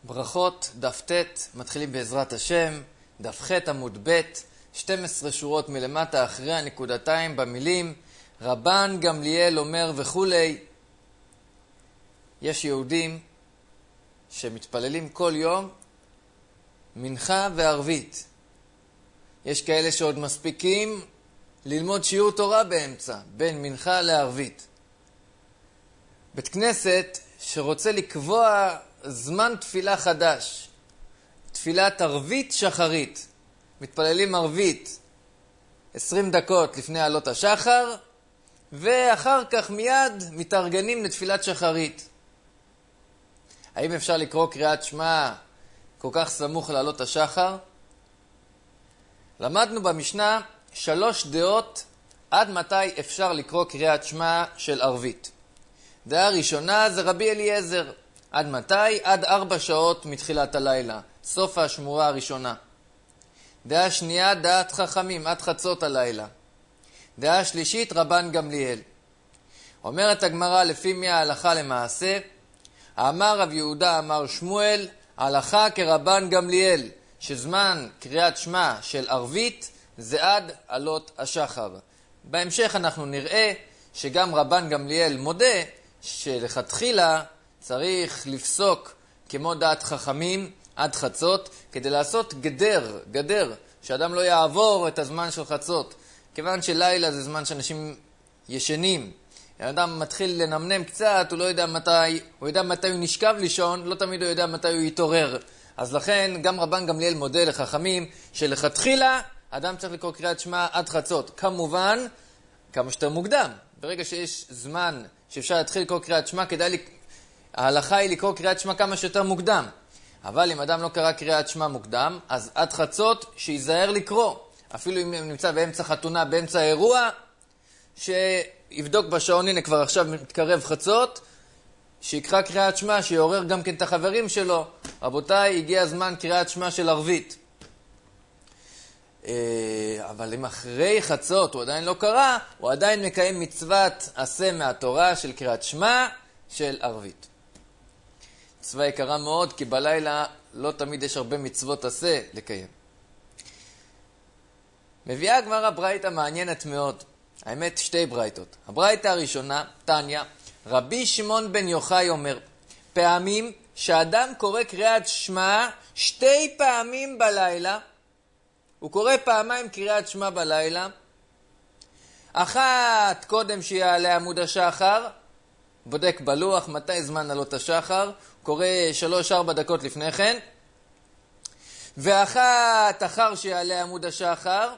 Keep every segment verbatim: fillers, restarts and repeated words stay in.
ברכות, דף ט', מתחילים בעזרת השם, דף ח' עמוד ב', שתים עשרה שורות מלמטה אחרי הנקודתיים במילים, רבן גמליאל אומר וכולי. יש יהודים שמתפללים כל יום מנחה וערבית. יש כאלה שעוד מספיקים ללמוד שיעור תורה באמצע, בין מנחה לערבית. בית כנסת שרוצה לקבוע זמן תפילה חדש, תפילת ערבית שחרית, מתפללים ערבית עשרים דקות לפני עלות השחר, ואחר כך מיד מתארגנים לתפילת שחרית. האם אפשר לקרוא קריאת שמע כל כך סמוך לעלות השחר? למדנו במשנה שלוש דעות עד מתי אפשר לקרוא קריאת שמע של ערבית. דעה ראשונה זה רבי אליעזר. עד מתי? עד ארבע שעות מתחילת הלילה, סוף השמורה הראשונה. דעה שנייה, דעת חכמים, עד חצות הלילה. דעה שלישית, רבן גמליאל. אומרת הגמרא, לפי מי ההלכה למעשה? אמר רב יהודה, אמר שמואל, הלכה כרבן גמליאל, שזמן קריאת שמע של ערבית זה עד עלות השחר. בהמשך אנחנו נראה שגם רבן גמליאל מודה שלכתחילה צריך לפסוק כמו דעת חכמים עד חצות, כדי לעשות גדר, גדר, שאדם לא יעבור את הזמן של חצות. כיוון שלילה זה זמן שאנשים ישנים. האדם מתחיל לנמנם קצת, הוא לא יודע מתי, הוא יודע מתי הוא נשכב לישון, לא תמיד הוא יודע מתי הוא יתעורר. אז לכן גם רבן גמליאל מודה לחכמים שלכתחילה אדם צריך לקרוא קריאת שמע עד חצות. כמובן, כמה שיותר מוקדם. ברגע שיש זמן שאפשר להתחיל לקרוא קריאת שמע, כדאי לי... ההלכה היא לקרוא קריאת שמע כמה שיותר מוקדם. אבל אם אדם לא קרא קריאת שמע מוקדם, אז עד חצות שיזהר לקרוא. אפילו אם נמצא באמצע חתונה, באמצע האירוע, שיבדוק בשעון, הנה כבר עכשיו מתקרב חצות, שיקרא קריאת שמע, שיעורר גם כן את החברים שלו. רבותיי, הגיע הזמן קריאת שמע של ערבית. אבל אם אחרי חצות הוא עדיין לא קרא, הוא עדיין מקיים מצוות עשה מהתורה של קריאת שמע של ערבית. מצווה יקרה מאוד, כי בלילה לא תמיד יש הרבה מצוות עשה לקיים. מביאה הגמרא ברייתא מעניינת מאוד. האמת, שתי ברייתות. הברייתא הראשונה, תניא, רבי שמעון בן יוחאי אומר, פעמים שאדם קורא קריאת שמע שתי פעמים בלילה, הוא קורא פעמיים קריאת שמע בלילה, אחת קודם שיעלה עמוד השחר, בודק בלוח מתי זמן עלות השחר, קורא שלוש ארבע דקות לפני כן, ואחת אחר שיעלה עמוד השחר,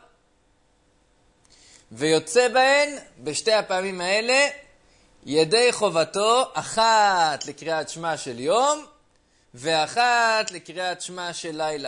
ויוצא בהן בשתי הפעמים האלה ידי חובתו, אחת לקריאת שמע של יום ואחת לקריאת שמע של לילה.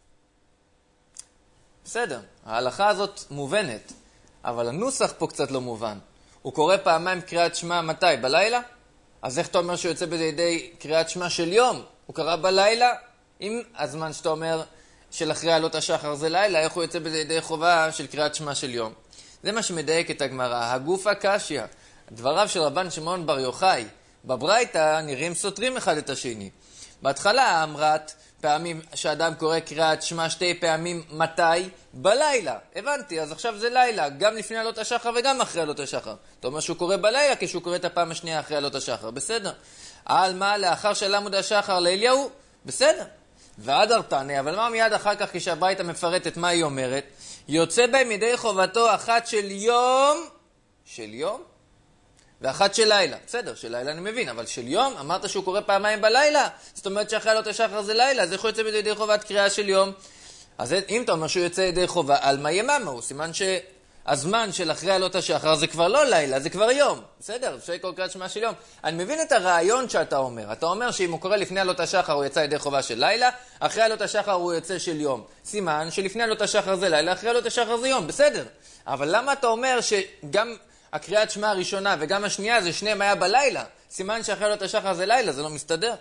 בסדר, ההלכה הזאת מובנת, אבל הנוסח פה קצת לא מובן. הוא קורא פעמיים קריאת שמע מתי? בלילה? אז איך אתה אומר שהוא יוצא בידי קריאת שמע של יום? הוא קרא בלילה? אם הזמן שאתה אומר של אחרי עלות השחר זה לילה, איך הוא יוצא בידי חובה של קריאת שמע של יום? זה מה שמדייק את הגמרא. הגופה קשיא, דבריו של רבן שמעון בר יוחאי בברייתא נראים סותרים אחד את השני. בהתחלה אמרת פעמים שאדם קורא קריאת שמע שתי פעמים מתי? בלילה. הבנתי, אז עכשיו זה לילה, גם לפני עלות השחר וגם אחרי עלות השחר. אתה אומר שהוא קורא בלילה כשהוא קורא את הפעם השנייה אחרי עלות השחר. בסדר. על מה? לאחר של עמוד השחר לאליהו? בסדר. ועד ארתני, אבל מה מיד אחר כך כשהברייתא מפרטת מה היא אומרת? יוצא בהם ידי חובתו אחת של יום, של יום, ואחת של לילה. בסדר, של לילה אני מבין, אבל של יום, אמרת שהוא קורא פעמיים בלילה, זאת אומרת שאחרי עלות השחר זה לילה, אז איך הוא יוצא בידי חובת קריאה של יום? אז אם אתה אומר שהוא יוצא ידי חובה, על מה יממה? הוא סימן שהזמן של אחרי עלות השחר זה כבר לא לילה, זה כבר יום. בסדר, אפשר לקרוא קריאת שמע של יום. אני מבין את הרעיון שאתה אומר. אתה אומר שאם הוא קורא לפני עלות השחר הוא יצא ידי חובה של לילה, אחרי עלות השחר הוא יוצא של יום. סימן שלפני עלות השחר זה לילה, אחרי עלות השחר זה יום. בסדר. אבל למה אתה אומר שגם הקריאת שמע הראשונה וגם השנייה זה שניהם היה בלילה? סימן שאחרי עלות השחר זה לילה, זה לא מסתדר.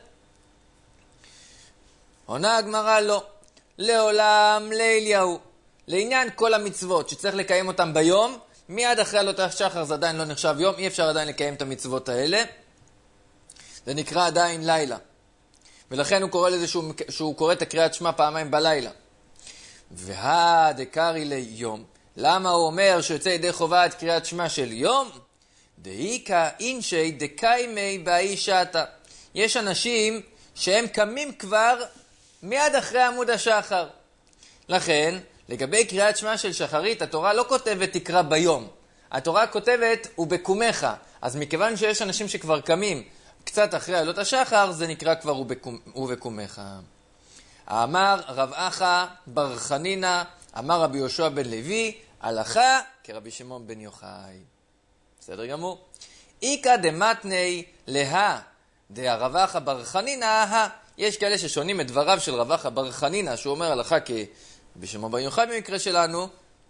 עונה הגמרא לא. לעולם לאליהו. לעניין כל המצוות שצריך לקיים אותם ביום, מיד אחרי עלות השחר זה עדיין לא נחשב יום, אי אפשר עדיין לקיים את המצוות האלה. זה נקרא עדיין לילה. ולכן הוא קורא לזה שהוא, שהוא קורא את הקריאת שמע פעמיים בלילה. והא דקרי ליום, למה הוא אומר שיוצא ידי חובה את קריאת שמע של יום? דאיקה אינשי דקיימי באי שעתה. יש אנשים שהם קמים כבר מיד אחרי עמוד השחר. לכן, לגבי קריאת שמע של שחרית, התורה לא כותבת תקרא ביום. התורה כותבת ובקומך. אז מכיוון שיש אנשים שכבר קמים קצת אחרי עלות השחר, זה נקרא כבר ובקומך. אמר רב אחא בר חנינא, אמר רבי יהושע בן לוי, הלכה כרבי שמעון בן יוחאי. בסדר גמור. איקא דמתני לה דרב אחא בר חנינא, יש כאלה ששונים את דבריו של רב אחא בר חנינא, שהוא אומר הלכה כרבי שמעון בן יוחאי במקרה שלנו.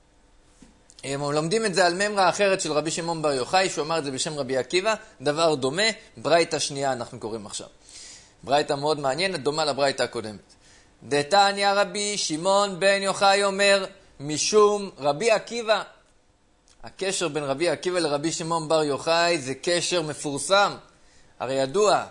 הם לומדים את זה על ממרה אחרת של רבי שמעון בר יוחאי, שהוא אמר את זה בשם רבי עקיבא, דבר דומה, ברייתא שנייה אנחנו קוראים עכשיו. ברייתא מאוד מעניינת, דומה לברייתא הקודמת. דתניא רבי שמעון בן יוחאי אומר, משום רבי עקיבא. הקשר בין רבי עקיבא לרבי שמעון בר יוחאי זה קשר מפורסם. הרי ידוע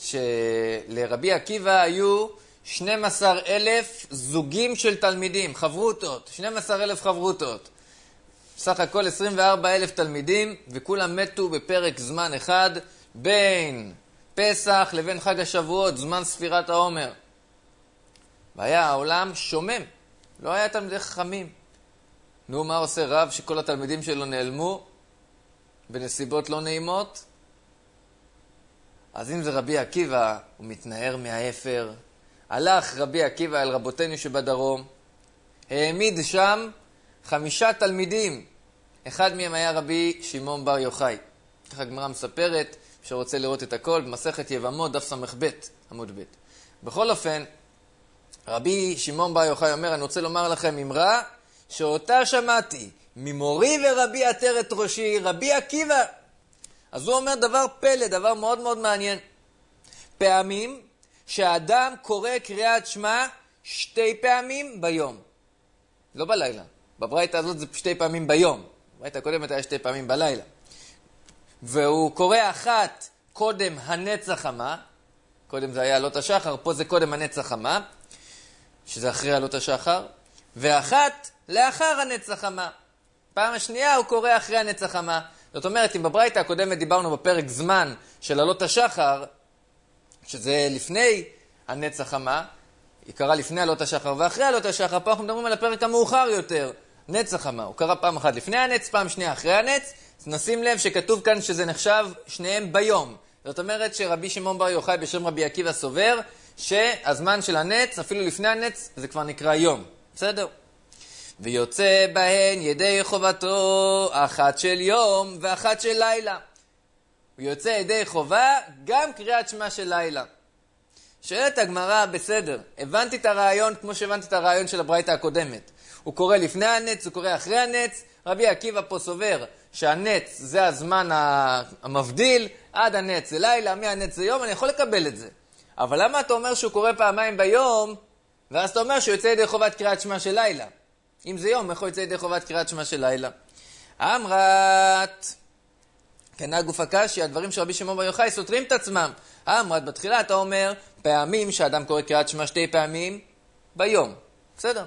שלרבי עקיבא היו שנים עשר אלף זוגים של תלמידים, חברותות, שנים עשר אלף חברותות. סך הכל עשרים וארבעה אלף תלמידים, וכולם מתו בפרק זמן אחד, בין פסח לבין חג השבועות, זמן ספירת העומר. והיה העולם שומם, לא היה תלמידי חכמים. נו, מה עושה רב שכל התלמידים שלו נעלמו בנסיבות לא נעימות? אז אם זה רבי עקיבא, הוא מתנער מהאפר. הלך רבי עקיבא אל רבותינו שבדרום, העמיד שם חמישה תלמידים. אחד מהם היה רבי שמעון בר יוחאי. ככה הגמרא מספרת, שרוצה לראות את הכל, במסכת יבמות, דף סמך ב' עמוד ב'. בכל אופן, רבי שמעון בר יוחאי אומר, אני רוצה לומר לכם אמרה, שאותה שמעתי ממורי ורבי עטרת ראשי, רבי עקיבא. אז הוא אומר דבר פלא, דבר מאוד מאוד מעניין. פעמים שהאדם קורא קריאת שמע שתי פעמים ביום. לא בלילה. בברייתא הזאת זה שתי פעמים ביום. בברייתא הקודמת היה שתי פעמים בלילה. והוא קורא אחת קודם הנץ החמה. קודם זה היה עלות השחר, פה זה קודם הנץ החמה, שזה אחרי עלות השחר. ואחת לאחר הנץ החמה. פעם השנייה הוא קורא אחרי הנץ החמה. זאת אומרת, אם בברייתא הקודמת דיברנו בפרק זמן של עלות השחר, שזה לפני הנץ החמה, היא קרא לפני עלות השחר ואחרי עלות השחר, פה אנחנו מדברים על הפרק המאוחר יותר, נץ החמה. הוא קרא פעם אחת לפני הנץ, פעם שנייה אחרי הנץ. אז נשים לב שכתוב כאן שזה נחשב שניהם ביום. זאת אומרת שרבי שמעון בר יוחאי בשם רבי עקיבא סובר, שהזמן של הנץ, אפילו לפני הנץ, זה כבר נקרא יום. בסדר? ויוצא בהן ידי חובתו אחת של יום ואחת של לילה. הוא יוצא ידי חובה גם קריאת שמע של לילה. שואלת הגמרא, בסדר, הבנתי את הרעיון כמו שהבנתי את הרעיון של הברייתא הקודמת. הוא קורא לפני הנץ, הוא קורא אחרי הנץ. רבי עקיבא פה סובר שהנץ זה הזמן המבדיל, עד הנץ זה לילה, מהנץ זה יום, אני יכול לקבל את זה. אבל למה אתה אומר שהוא קורא פעמיים ביום, ואז אתה אומר שהוא יוצא ידי חובת קריאת שמע של לילה? אם זה יום, איך הוא יוצא ידי חובת קריאת שמע של לילה? אמרת, כנה גוף הקשי, הדברים של רבי שמעון בר יוחאי סותרים את עצמם. אמרת, בתחילה אתה אומר, פעמים שאדם קורא קריאת שמע שתי פעמים ביום. בסדר.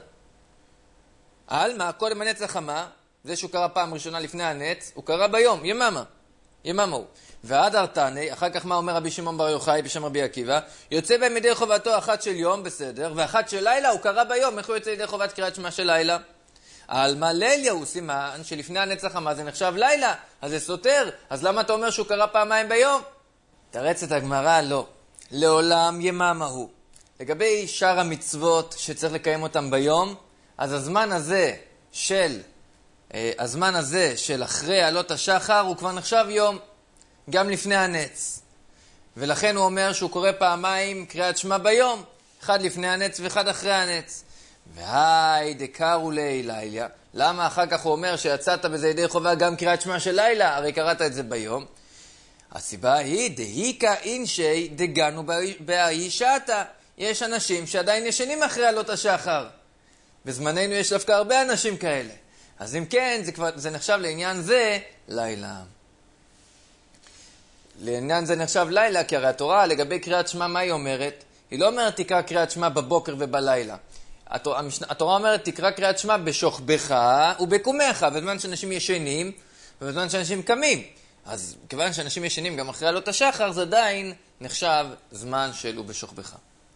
על מה? קודם הנץ החמה, זה שהוא קרא פעם ראשונה לפני הנץ, הוא קרא ביום, יממה. יממה הוא. ועד ארתני, אחר כך מה אומר רבי שמעון בר יוחאי בשם רבי עקיבא? יוצא בהם ידי חובתו אחת של יום, בסדר, ואחת של לילה, הוא קרא ביום. איך הוא יוצא ידי חובת קריאת שמע של לילה? על מה ליליה הוא סימן שלפני הנץ החמה זה נחשב לילה, אז זה סותר. אז למה אתה אומר שהוא קרא פעמיים ביום? תרץ את הגמרא, לא. לעולם יממה הוא. לגבי שאר המצוות שצריך לקיים אותם ביום, אז הזמן הזה של, הזמן הזה של אחרי עלות השחר הוא כבר נחשב יום, גם לפני הנץ. ולכן הוא אומר שהוא קורא פעמיים קריאת שמע ביום, אחד לפני הנץ ואחד אחרי הנץ. והי דקרו לי לילה. למה אחר כך הוא אומר שיצאת בזה ידי חובה גם קריאת שמע של לילה? הרי קראת את זה ביום. הסיבה היא דהיקה אינשי דגנו באי שעתה. יש אנשים שעדיין ישנים אחרי עלות השחר. בזמננו יש דווקא הרבה אנשים כאלה. אז אם כן, זה, כבר, זה נחשב לעניין זה לילה. לעניין זה נחשב לילה, כי הרי התורה לגבי קריאת שמע מה היא אומרת? היא לא אומרת תקרא קריאת שמע בבוקר ובלילה. התורה אומרת תקרא קריאת שמע בשוכבך ובקומך, בזמן שאנשים ישנים ובזמן שאנשים קמים. אז כיוון שאנשים ישנים גם אחרי עלות השחר, זה עדיין נחשב זמן של ובשוכבך.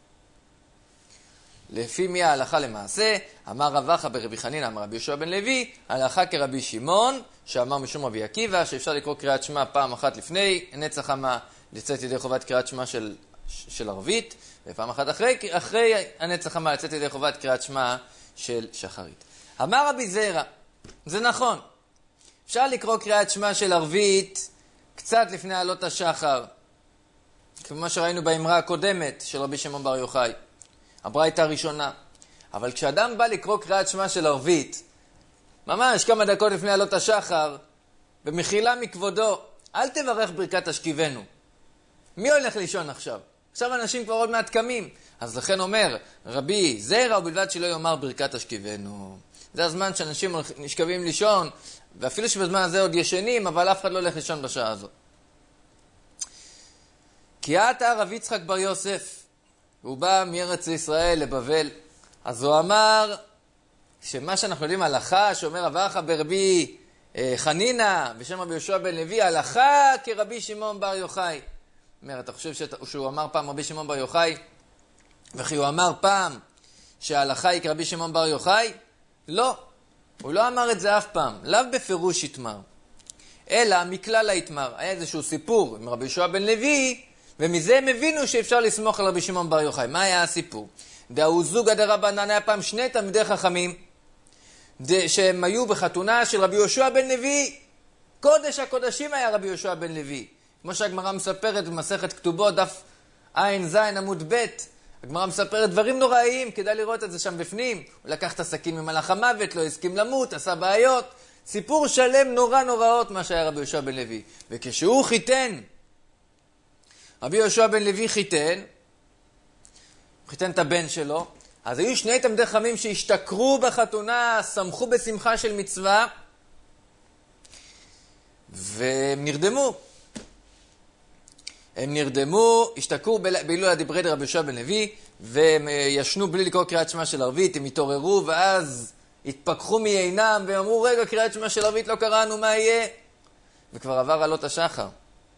לפי מי ההלכה למעשה? אמר רב אחא ברבי חנינא אמר רבי יהושע בן לוי, הלכה כרבי שמעון, שאמר משום רבי עקיבא, שאפשר לקרוא קריאת שמע פעם אחת לפני נץ החמה, לצאת ידי חובת קריאת שמע של, של ערבית, ופעם אחת אחרי, אחרי הנץ החמה, לצאת ידי חובת קריאת שמע של שחרית. אמר רבי זירא, זה נכון, אפשר לקרוא קריאת שמע של ערבית קצת לפני עלות השחר, כמו שראינו באמרה הקודמת של רבי שמעון בר יוחאי. הברייתא הראשונה. אבל כשאדם בא לקרוא קריאת שמע של ערבית, ממש כמה דקות לפני עלות השחר, במחילה מכבודו, אל תברך ברכת השכיבנו. מי הולך לישון עכשיו? עכשיו אנשים כבר עוד מעט קמים. אז לכן אומר, רבי זירא, ובלבד שלא יאמר ברכת השכיבנו. זה הזמן שאנשים נשכבים לישון, ואפילו שבזמן הזה עוד ישנים, אבל אף אחד לא הולך לישון בשעה הזאת. כי עתה רב יצחק בר יוסף, הוא בא מארץ ישראל לבבל, אז הוא אמר שמה שאנחנו יודעים הלכה, שאומר רב אחא ברבי חנינא, בשם רבי יהושע בן לוי, הלכה כרבי שמעון בר יוחאי. אומר, אתה חושב שהוא אמר פעם רבי שמעון בר יוחאי, וכי הוא אמר פעם שההלכה היא כרבי שמעון בר יוחאי? לא, הוא לא אמר את זה אף פעם, לאו בפירוש יתמר. אלא מכלל היתמר, היה איזשהו סיפור עם רבי יהושע בן לוי, ומזה הם הבינו שאפשר לסמוך על רבי שמעון בר יוחאי. מה היה הסיפור? דאו זוגא דרבנן, היה פעם שני תלמידי חכמים, שהם היו בחתונה של רבי יהושע בן לוי. קודש הקודשים היה רבי יהושע בן לוי. כמו שהגמרא מספרת במסכת כתובות, דף עין זין עמוד ב', הגמרא מספרת דברים נוראיים, כדאי לראות את זה שם בפנים. הוא לקח את הסכין ממלאך המוות, לא הסכים למות, עשה בעיות. סיפור שלם נורא נוראות מה שהיה רבי יהושע בן לוי. וכשהוא חיתן, רבי יהושע בן לוי חיתן, חיתן את הבן שלו, אז היו שני תלמידי חכמים שהשתכרו בחתונה, שמחו בשמחה של מצווה, והם נרדמו. הם נרדמו, השתכרו בהילולא דברי דרבי יהושע בן לוי, והם ישנו בלי לקרוא קריאת שמע של ערבית, הם התעוררו, ואז התפכחו מעינם, והם אמרו, רגע, קריאת שמע של ערבית לא קראנו, מה יהיה? וכבר עבר עלות השחר.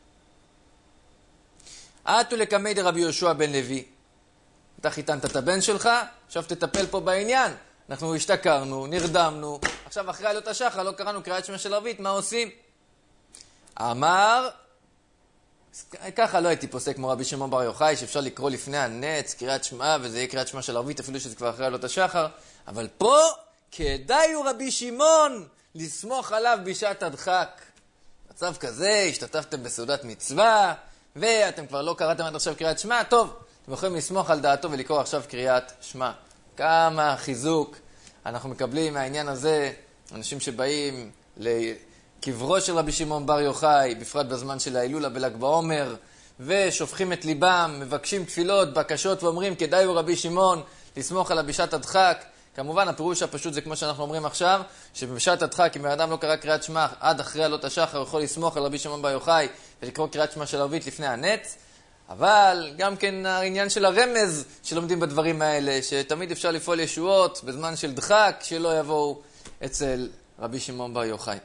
עתו לקמי דרבי יהושע בן לוי. אתה חיתנת את הבן שלך, עכשיו תטפל פה בעניין. אנחנו השתכרנו, נרדמנו, עכשיו אחרי עלות השחר לא קראנו קריאת שמע של ערבית, מה עושים? אמר, ככה לא הייתי פוסק כמו רבי שמעון בר יוחאי, שאפשר לקרוא לפני הנץ קריאת שמע, וזה יהיה קריאת שמע של ערבית, אפילו שזה כבר אחרי עלות השחר. אבל פה, כדאי הוא רבי שמעון לסמוך עליו בשעת הדחק. מצב כזה, השתתפתם בסעודת מצווה, ואתם כבר לא קראתם עד עכשיו קריאת שמע, טוב, אתם יכולים לסמוך על דעתו ולקרוא עכשיו קריאת שמע. כמה חיזוק אנחנו מקבלים מהעניין הזה, אנשים שבאים לקברו של רבי שמעון בר יוחאי, בפרט בזמן של ההילולה בל"ג בעומר, ושופכים את ליבם, מבקשים תפילות, בקשות ואומרים, כדאי הוא רבי שמעון לסמוך עליו בשעת הדחק. כמובן, הפירוש הפשוט זה כמו שאנחנו אומרים עכשיו, שבשעת הדחק, אם האדם לא קרא קריאת שמע עד אחרי עלות השחר, הוא יכול לסמוך על רבי שמעון בר יוחאי ולקרוא קריאת שמע של ערבית לפני הנץ. אבל גם כן העניין של הרמז שלומדים בדברים האלה, שתמיד אפשר לפעול ישועות בזמן של דחק, שלא יבואו אצל רבי שמעון בר יוחאי.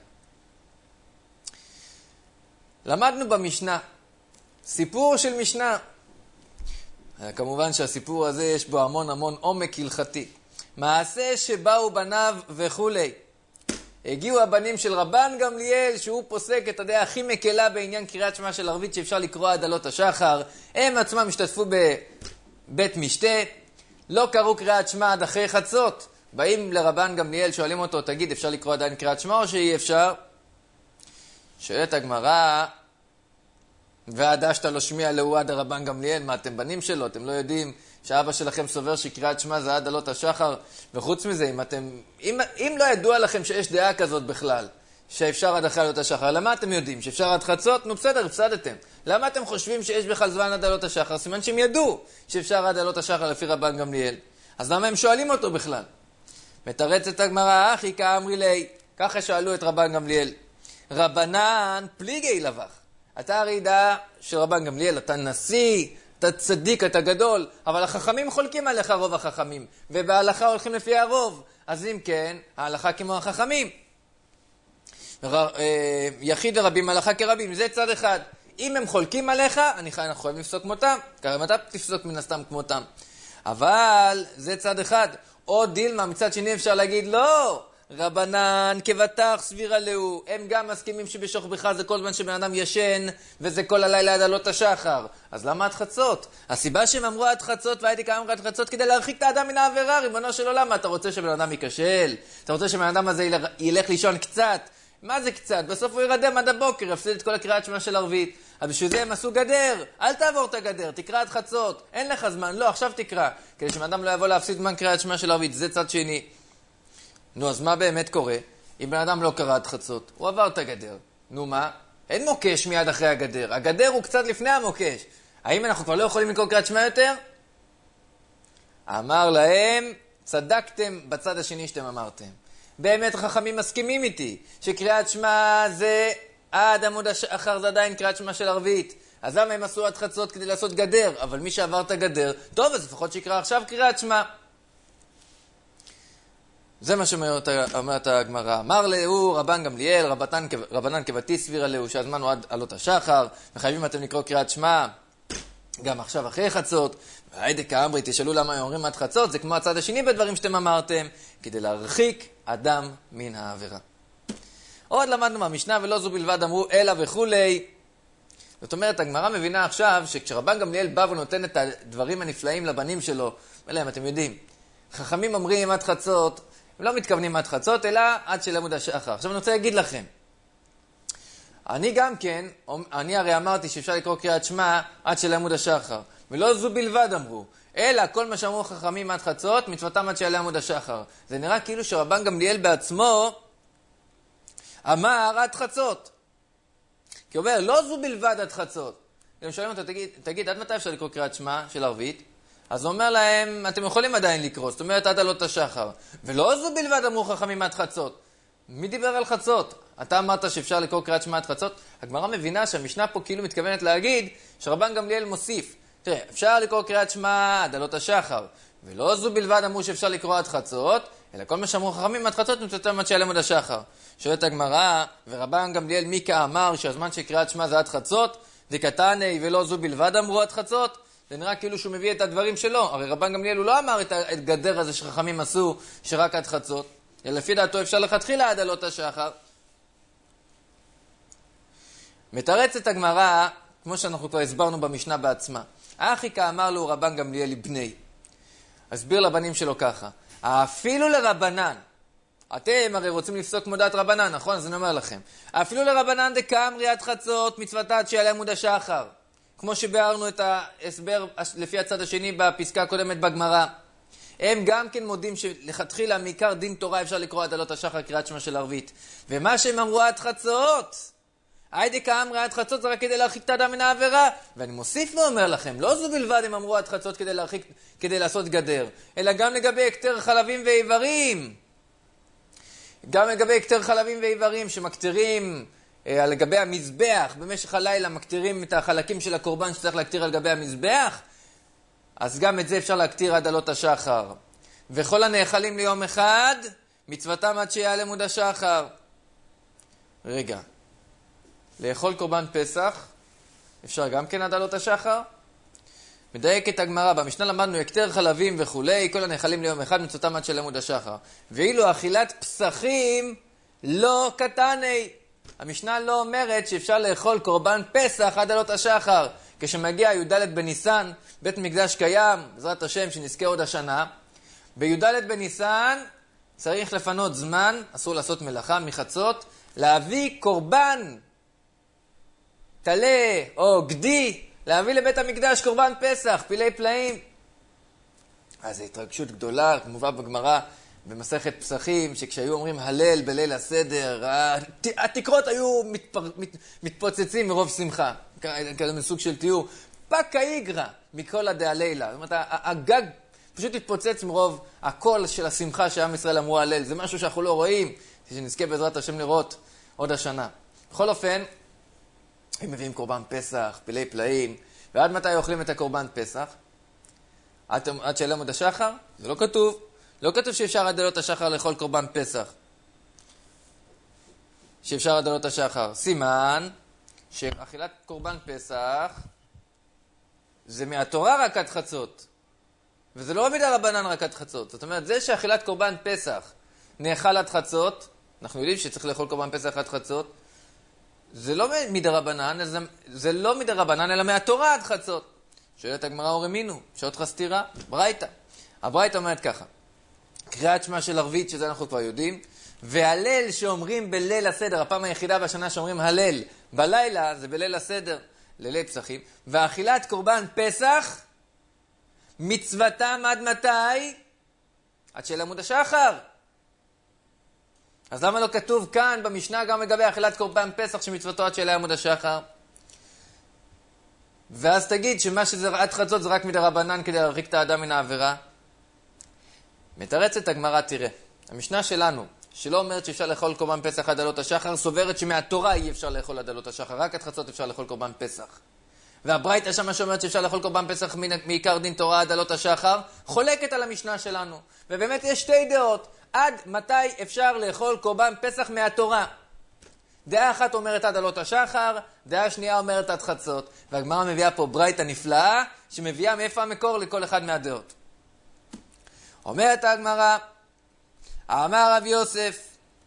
למדנו במשנה, סיפור של משנה. כמובן שהסיפור הזה יש בו המון המון עומק הלכתי. מעשה שבאו בניו וכולי. הגיעו הבנים של רבן גמליאל, שהוא פוסק את הדעה הכי מקלה בעניין קריאת שמע של ערבית שאפשר לקרוא עד עלות השחר. הם עצמם השתתפו בבית משתה, לא קראו קריאת שמע עד אחרי חצות. באים לרבן גמליאל, שואלים אותו, תגיד, אפשר לקרוא עדיין קריאת שמע או שאי אפשר? שואלת הגמרא, והדשת לו שמיע לאו עד הרבן גמליאל, מה אתם בנים שלו? אתם לא יודעים שאבא שלכם סובר שקריאת שמע זה עד עלות השחר? וחוץ מזה, אם, אתם, אם, אם לא ידוע לכם שיש דעה כזאת בכלל, שאפשר עד אחרי עלות השחר, למה אתם יודעים? שאפשר עד חצות? נו בסדר, הפסדתם. למה אתם חושבים שיש בכלל זמן עד עלות השחר? סימן שהם ידעו שאפשר עד עלות השחר לפי רבן גמליאל. אז למה הם שואלים אותו בכלל? מתרצת הגמרא, אחי כאמרי לי, ככה שאלו את רבן גמליאל. רבנן פליגי לבך. אתה הרי דעה של רבן גמליאל, אתה נשיא, אתה צדיק, אתה גדול, אבל החכמים חולקים עליך רוב החכמים, ובהלכה הולכים לפי הרוב. אז אם כן, ההלכה כמו החכמים. יחיד ורבים, הלכה כרבים, זה צד אחד. אם הם חולקים עליך, אני חייב לפסוק כמותם, כי אתה תפסוק מן הסתם כמותם. אבל זה צד אחד. או דילמה, מצד שני אפשר להגיד, לא, רבנן כבטח סבירה לו. הם גם מסכימים שבשוך בך זה כל זמן שבן אדם ישן, וזה כל הלילה עד עלות השחר. אז למה עד חצות? הסיבה שהם אמרו עד חצות, והייתי כאמר עד חצות, כדי להרחיק את האדם מן העבירה, ריבונו של עולם. אתה רוצה שבן אדם ייכשל? אתה רוצה שבן אדם הזה ילך לישון קצת? מה זה קצת? בסוף הוא ירדם עד הבוקר, יפסיד את כל הקריאת שמע של ערבית. אז בשביל זה הם עשו גדר. אל תעבור את הגדר, תקרא עד חצות. אין לך זמן, לא, עכשיו תקרא. כדי שבן לא יבוא להפסיד זמן קריאת שמע של ערבית. זה צד שני. נו, אז מה באמת קורה? אם בן אדם לא קרא עד חצות, הוא עבר את הגדר. נו מה? אין מוקש מיד אחרי הגדר. הגדר הוא קצת לפני המוקש. האם אנחנו כבר לא יכולים לקרוא קריאת שמע יותר? אמר להם, צדקתם בצד השני שאתם אמרתם. באמת חכמים מסכימים איתי שקריאת שמע זה עד עמוד השחר, זה עדיין קריאת שמע של ערבית. אז למה הם עשו עד חצות כדי לעשות גדר? אבל מי שעבר את הגדר, טוב, אז לפחות שיקרא עכשיו קריאת שמע. זה מה שאומרת הגמרא. אמר לו רבן גמליאל, רבנן, רבנן כבתי סבירה לו, שהזמן הוא עד עלות השחר, וחייבים אתם לקרוא קריאת שמע גם עכשיו אחרי חצות. והיידה כאמרי, תשאלו למה הם אומרים עד חצות, זה כמו הצד השני בדברים שאתם אמרתם, כדי להרחיק אדם מן העבירה. עוד למדנו מהמשנה, ולא זו בלבד אמרו אלא וכולי. זאת אומרת, הגמרא מבינה עכשיו שכשרבן גמליאל בא ונותן את הדברים הנפלאים לבנים שלו, ולהם אתם יודעים, חכמים אומרים עד חצות, הם לא מתכוונים עד חצות, אלא עד של עמוד השחר. עכשיו אני רוצה להגיד לכם, אני גם כן, אני הרי אמרתי שאפשר לקרוא קריאת שמע עד של עמוד השחר, ולא זו בלבד אמרו, אלא כל מה שאמרו חכמים עד חצות, מצוותם עד של עמוד השחר. זה נראה כאילו שרבן גמליאל בעצמו אמר עד חצות. כי הוא אומר, לא זו בלבד עד חצות. הם שואלים אותו, תגיד, תגיד, עד מתי אפשר לקרוא קריאת שמע של ערבית? אז הוא אומר להם, אתם יכולים עדיין לקרוא, זאת אומרת עד עלות השחר. ולא זו בלבד אמרו חכמים עד חצות. מי דיבר על חצות? אתה אמרת שאפשר לקרוא קריאת שמע עד חצות? הגמרא מבינה שהמשנה פה כאילו מתכוונת להגיד שרבן גמליאל מוסיף. תראה, אפשר לקרוא קריאת שמע עד עלות השחר. ולא זו בלבד אמרו שאפשר לקרוא עד חצות, אלא כל מה שאמרו חכמים עד חצות מצוותם עד של עמוד השחר. שואלת הגמרא, ורבן גמליאל מיקה אמר שהזמן של קריאת שמע זה עד חצות, דקתני ולא זו בלבד אמרו עד חצות. זה נראה כאילו שהוא מביא את הדברים שלו. הרי רבן גמליאל הוא לא אמר את הגדר הזה שחכמים עשו שרק עד חצות. לפי דעתו אפשר לכתחילה עד עלות השחר. מתרצת הגמרא, כמו שאנחנו כבר הסברנו במשנה בעצמה. האחיקה אמר לו רבן גמליאל לבני. הסביר לבנים שלו ככה. אפילו לרבנן, אתם הרי רוצים לפסוק כמו דעת רבנן, נכון? אז אני אומר לכם. אפילו לרבנן דקאמרי עד חצות מצוותה עד שיעלה עמוד השחר. כמו שביארנו את ההסבר לפי הצד השני בפסקה הקודמת בגמרא. הם גם כן מודים שלכתחילה מעיקר דין תורה אפשר לקרוא עד עלות השחר קריאת שמע של ערבית. ומה שהם אמרו עד חצות, היידי כאמרי עד חצות זה רק כדי להרחיק את האדם מן העבירה. ואני מוסיף ואומר לכם, לא זו בלבד הם אמרו עד חצות כדי להרחיק, כדי לעשות גדר, אלא גם לגבי הקטר חלבים ואיברים. גם לגבי הקטר חלבים ואיברים שמקטרים אה, לגבי המזבח, במשך הלילה מקטרים את החלקים של הקורבן שצריך להקטיר על גבי המזבח, אז גם את זה אפשר להקטיר עד עלות השחר. וכל הנאכלים ליום אחד, מצוותם עד שיעלה עמוד השחר. רגע, לאכול קורבן פסח, אפשר גם כן עד עלות השחר? מדייקת הגמרא, במשנה למדנו הקטר חלבים וכולי, כל הנאכלים ליום אחד, מצוותם עד שיעלה עמוד השחר. ואילו אכילת פסחים לא קטני. המשנה לא אומרת שאפשר לאכול קורבן פסח עד עלות השחר. כשמגיע י"ד בניסן, בית מקדש קיים, בעזרת השם שנזכה עוד השנה. בי"ד בניסן צריך לפנות זמן, אסור לעשות מלאכה מחצות, להביא קורבן, תלה או גדי, להביא לבית המקדש קורבן פסח, פילי פלאים. אז זו התרגשות גדולה, מובא בגמרא, במסכת פסחים, שכשהיו אומרים הלל בליל הסדר, התקרות היו מתפר... מת... מתפוצצים מרוב שמחה, כזה מסוג של תיאור, פקה איגרא מכל הדהלילה. זאת אומרת, הגג פשוט התפוצץ מרוב הקול של השמחה שעם ישראל אמרו הלל. זה משהו שאנחנו לא רואים, שנזכה בעזרת השם לראות עוד השנה. בכל אופן, הם מביאים קורבן פסח, פילי פלאים, ועד מתי אוכלים את הקורבן פסח? עד, עד של עמוד השחר? זה לא כתוב. לא כתוב שאפשר עד עלות השחר לאכול קורבן פסח. שאפשר עד עלות השחר. סימן שאכילת קורבן פסח זה מהתורה רק עד חצות. וזה לא מדרבנן רק עד חצות. זאת אומרת, זה שאכילת קורבן פסח נאכל עד חצות, אנחנו יודעים שצריך לאכול קורבן פסח עד חצות, זה לא מדרבנן, זה, זה לא מדרבנן, אלא מהתורה עד חצות. שואלת הגמרא, אורמינו, שעות לך סתירה? ברייתא. הברייתא אומרת ככה, קריאת שמע של ערבית, שזה אנחנו כבר יודעים, והלל שאומרים בליל הסדר, הפעם היחידה בשנה שאומרים הלל, בלילה זה בליל הסדר, לילי פסחים, ואכילת קורבן פסח, מצוותם עד מתי? עד של עמוד השחר. אז למה לא כתוב כאן במשנה גם לגבי אכילת קורבן פסח שמצוותו עד של עמוד השחר? ואז תגיד שמה שזה עד חצות זה רק מדרבנן כדי להרחיק את האדם מן העבירה. מתרצת הגמרא, תראה. המשנה שלנו, שלא אומרת שאפשר לאכול קורבן פסח עד עלות השחר, סוברת שמהתורה אי אפשר לאכול עד עלות השחר, רק עד חצות אפשר לאכול קורבן פסח. והברייתא שמה שאומרת שאפשר לאכול קורבן פסח מעיקר דין תורה עד עלות השחר, חולקת על המשנה שלנו. ובאמת יש שתי דעות. עד מתי אפשר לאכול קורבן פסח מהתורה? דעה אחת אומרת עד עלות השחר, דעה שנייה אומרת עד חצות. והגמרא מביאה פה ברייתא נפלאה, שמביאה מאיפה המקור לכל אחד מהדעות. אומרת הגמרא, אמר רב יוסף,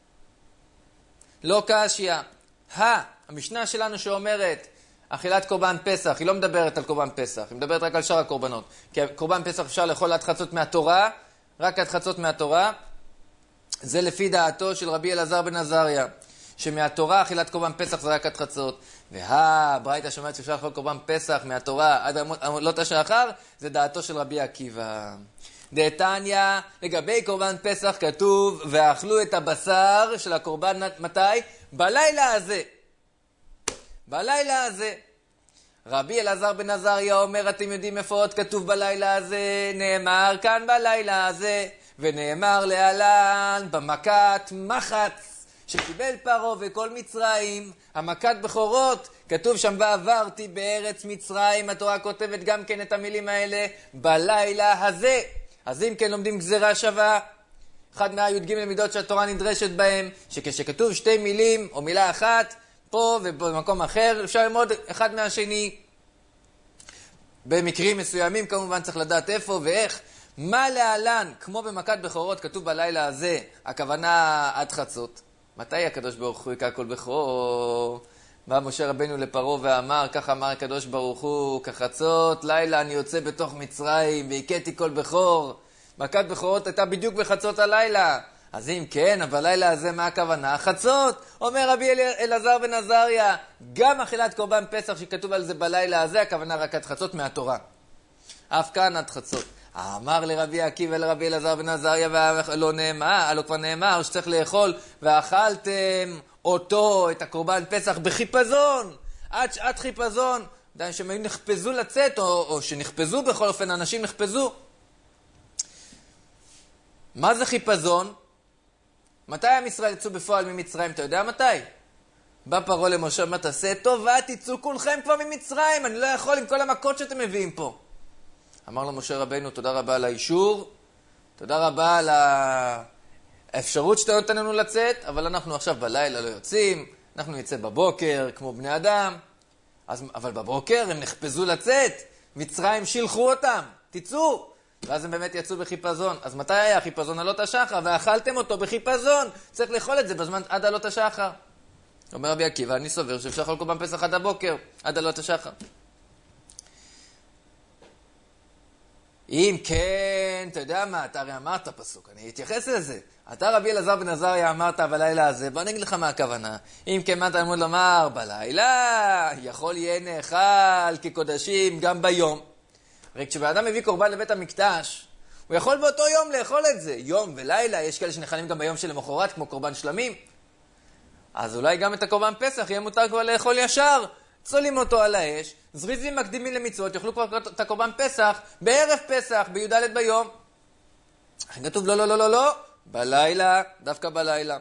לא קשיא. ה, המשנה שלנו שאומרת, אכילת קורבן פסח, היא לא מדברת על קורבן פסח, היא מדברת רק על שאר הקורבנות. כי קורבן פסח אפשר לאכול עד חצות מהתורה, רק עד חצות מהתורה. זה לפי דעתו של רבי אלעזר בן עזריה, שמהתורה אכילת קורבן פסח זה רק עד חצות. וה, ברייתא שאומרת שאפשר לאכול קורבן פסח מהתורה עד עלות השחר, זה דעתו של רבי עקיבא. דתניא, לגבי קורבן פסח כתוב, ואכלו את הבשר של הקורבן מתי? בלילה הזה. בלילה הזה. רבי אלעזר בן עזריה אומר, אתם יודעים איפה עוד כתוב בלילה הזה? נאמר כאן בלילה הזה, ונאמר להלן במכת מחץ, שקיבל פרעה וכל מצרים, המכת בכורות, כתוב שם ועברתי בארץ מצרים, התורה כותבת גם כן את המילים האלה, בלילה הזה. אז אם כן לומדים גזירה שווה, אחד מהי"ג למידות שהתורה נדרשת בהם, שכשכתוב שתי מילים או מילה אחת, פה ובמקום אחר, אפשר ללמוד אחד מהשני. במקרים מסוימים כמובן צריך לדעת איפה ואיך. מה להלן, כמו במכת בכורות כתוב בלילה הזה, הכוונה עד חצות. מתי הקדוש ברוך הוא יקרא כל בכור? בא משה רבנו לפרעה ואמר, כך אמר הקדוש ברוך הוא, כחצות לילה אני יוצא בתוך מצרים והכיתי כל בכור. מכת בכורות הייתה בדיוק בחצות הלילה. אז אם כן, אבל לילה הזה מה הכוונה? חצות. אומר רבי אלעזר בן עזריה, גם אכילת קורבן פסח שכתוב על זה בלילה הזה, הכוונה רק עד חצות מהתורה. אף כאן עד חצות. אמר לרבי עקיבא לרבי אלעזר בן עזריה, ולא נאמר, לא כבר נאמר שצריך לאכול, ואכלתם אותו, את הקורבן פסח, בחיפזון, עד שעת חיפזון, עדיין שהם היו נחפזו לצאת, או, או שנחפזו בכל אופן, אנשים נחפזו. מה זה חיפזון? מתי עם ישראל יצאו בפועל ממצרים? אתה יודע מתי? בא פרעה למשה, מה תעשה? טובה, תצאו כולכם כבר ממצרים, אני לא יכול עם כל המכות שאתם מביאים פה. אמר לו משה רבנו, תודה רבה על האישור, תודה רבה על האפשרות שאתה נותן לנו לצאת, אבל אנחנו עכשיו בלילה לא יוצאים, אנחנו נצא בבוקר כמו בני אדם. אז, אבל בבוקר הם נחפזו לצאת, מצרים שילחו אותם, תצאו. ואז הם באמת יצאו בחיפזון. אז מתי היה חיפזון עלות השחר? ואכלתם אותו בחיפזון. צריך לאכול את זה בזמן עד עלות השחר. אומר רבי עקיבא, אני סובר שאפשר לאכול קורבן פסח עד הבוקר, עד עלות השחר. אם כן, אתה יודע מה, אתה הרי אמרת פסוק, אני אתייחס לזה. אתה רבי אלעזר בן עזריה אמרת בלילה הזה, בוא נגיד לך מה הכוונה. אם כן, מה אתה אמור לומר? בלילה יכול יהיה נאכל כקודשים גם ביום. הרי כשבאדם מביא קורבן לבית המקדש, הוא יכול באותו יום לאכול את זה. יום ולילה, יש כאלה שנחלים גם ביום שלמחרת, כמו קורבן שלמים. אז אולי גם את הקורבן פסח יהיה מותר כבר לאכול ישר. צולים אותו על האש, זריזים מקדימים למצוות, יאכלו כבר את הקורבן פסח, בערב פסח, בי"ד ביום. כתוב לא, לא, לא, לא, לא, בלילה, דווקא בלילה.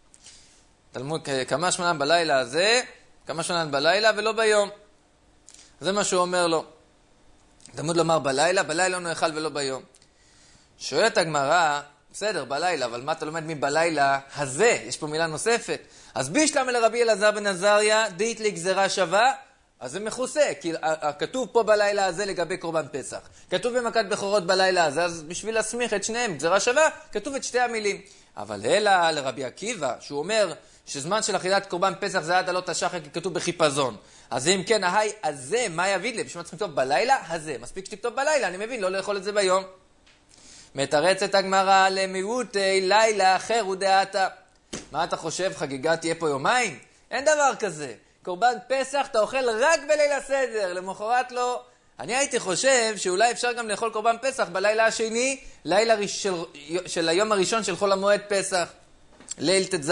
תלמוד, כמה שמונה בלילה הזה, כמה שמונה בלילה ולא ביום. זה מה שהוא אומר לו. תלמוד לומר בלילה, בלילה לא נאכל ולא ביום. שואלת הגמרא, בסדר, בלילה, אבל מה אתה לומד מבלילה הזה? יש פה מילה נוספת. אז בישלמה לרבי אלעזר בן עזריה, דאית לגזרה שווה, אז זה מכוסה, כי כתוב פה בלילה הזה לגבי קורבן פסח. כתוב במכת בכורות בלילה הזה, אז בשביל להסמיך את שניהם, גזרה שווה, כתוב את שתי המילים. אבל אלא לרבי עקיבא, שהוא אומר שזמן של אכילת קורבן פסח זה עד עלות השחר, כי כתוב בחיפזון. אז אם כן, ההי הזה, מה יביד לי? בשביל מה צריכים לכתוב בלילה? הזה. מספיק שתכתוב בלילה, אני מבין, לא לאכול את זה ביום. מתרצת הגמרא למיעוטי לילה אחר ודעתה. מה אתה חושב, חגיגה תהיה פה יומיים? אין דבר כזה. קורבן פסח אתה אוכל רק בליל הסדר, למחרת לא. אני הייתי חושב שאולי אפשר גם לאכול קורבן פסח בלילה השני, לילה של, של היום הראשון של חול המועד פסח, ליל תז.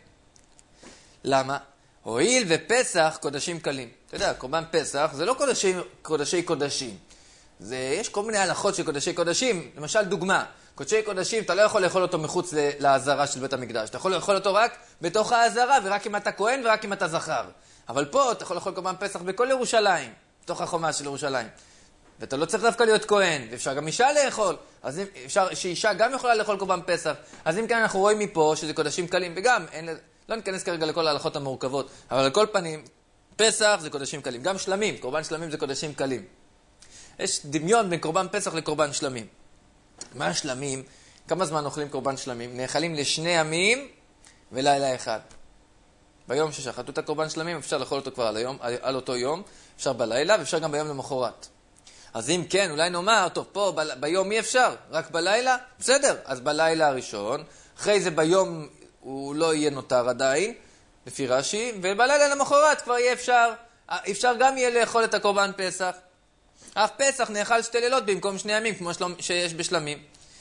למה? הואיל ופסח קודשים קלים. אתה יודע, קורבן פסח זה לא קודשי קודשי קודשים. זה, יש כל מיני הלכות של קודשי קודשים. למשל דוגמה, קודשי קודשים אתה לא יכול לאכול אותו מחוץ לעזרה של בית המקדש. אתה יכול לאכול אותו רק בתוך העזרה, ורק אם אתה כהן ורק אם אתה זכר. אבל פה אתה יכול לאכול קורבן פסח בכל ירושלים, בתוך החומה של ירושלים. ואתה לא צריך דווקא להיות כהן, ואפשר גם אישה לאכול. אז אפשר שאישה גם יכולה לאכול קורבן פסח. אז אם כן אנחנו רואים מפה שזה קודשים קלים, וגם אין, לא ניכנס כרגע לכל ההלכות המורכבות, אבל על כל פנים, פסח זה קודשים קלים. גם שלמים, קורבן שלמים זה קודשים קלים. יש דמיון בין קורבן פסח לקורבן שלמים. מה שלמים? כמה זמן אוכלים קורבן שלמים? נאכלים לשני ימים ולילה אחד. ביום ששחטו את הקורבן שלמים אפשר לאכול אותו כבר על, היום, על, על אותו יום, אפשר בלילה ואפשר גם ביום למחרת. אז אם כן, אולי נאמר, טוב, פה ב, ביום אי אפשר, רק בלילה? בסדר, אז בלילה הראשון, אחרי זה ביום הוא לא יהיה נותר עדיין, לפי רש"י, ובלילה למחרת כבר יהיה אפשר, אפשר גם יהיה לאכול את הקורבן פסח. אף פסח נאכל שתי לילות במקום שני ימים, כמו שלום, שיש בשלמים.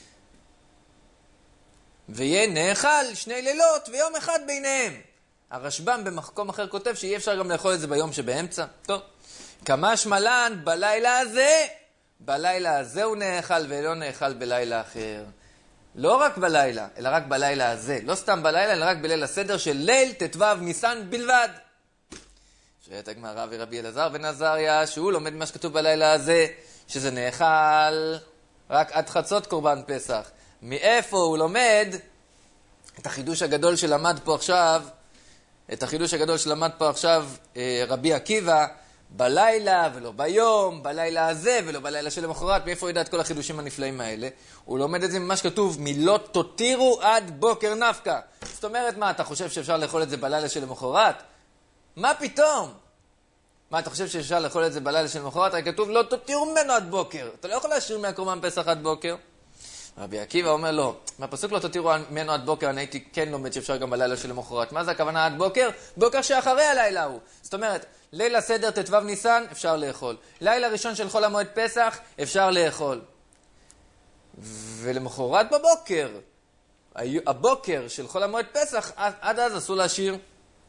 ויהיה נאכל שני לילות ויום אחד ביניהם. הרשב"ם במקום אחר כותב שאי אפשר גם לאכול את זה ביום שבאמצע. טוב. כמה שמלן בלילה הזה, בלילה הזה הוא נאכל ולא נאכל בלילה אחר. לא רק בלילה, אלא רק בלילה הזה. לא סתם בלילה, אלא רק בליל הסדר של ליל תתוו ניסן בלבד. שואלת הגמרא ורבי אלעזר בן עזריה, שהוא לומד מה שכתוב בלילה הזה, שזה נאכל רק עד חצות קורבן פסח. מאיפה הוא לומד את החידוש הגדול שלמד פה עכשיו, את החידוש הגדול שלמד פה עכשיו רבי עקיבא, בלילה ולא ביום, בלילה הזה ולא בלילה שלמחרת, מאיפה הוא ידע את כל החידושים הנפלאים האלה? הוא לומד את זה ממה שכתוב, מילות תותירו עד בוקר נפקא. זאת אומרת, מה, אתה חושב שאפשר לאכול את זה בלילה שלמחרת? מה פתאום? מה, אתה חושב שאפשר לאכול את זה בלילה שלמחרת? הרי כתוב, לא תותירו ממנו עד בוקר. אתה לא יכול להשאיר מהקורבן פסח עד בוקר. רבי עקיבא אומר לו, מהפסוק לא תותירו ממנו עד בוקר, אני הייתי כן לומד שאפשר גם בלילה שלמחרת. מה זה הכוונה עד בוקר? בוקר שאחרי הלילה הוא. זאת אומרת, ליל הסדר תתוו ניסן, אפשר לאכול. לילה ראשון של חול המועד פסח, אפשר לאכול. ולמחרת בבוקר, הבוקר של חול המועד פסח, עד אז אסור להשאיר.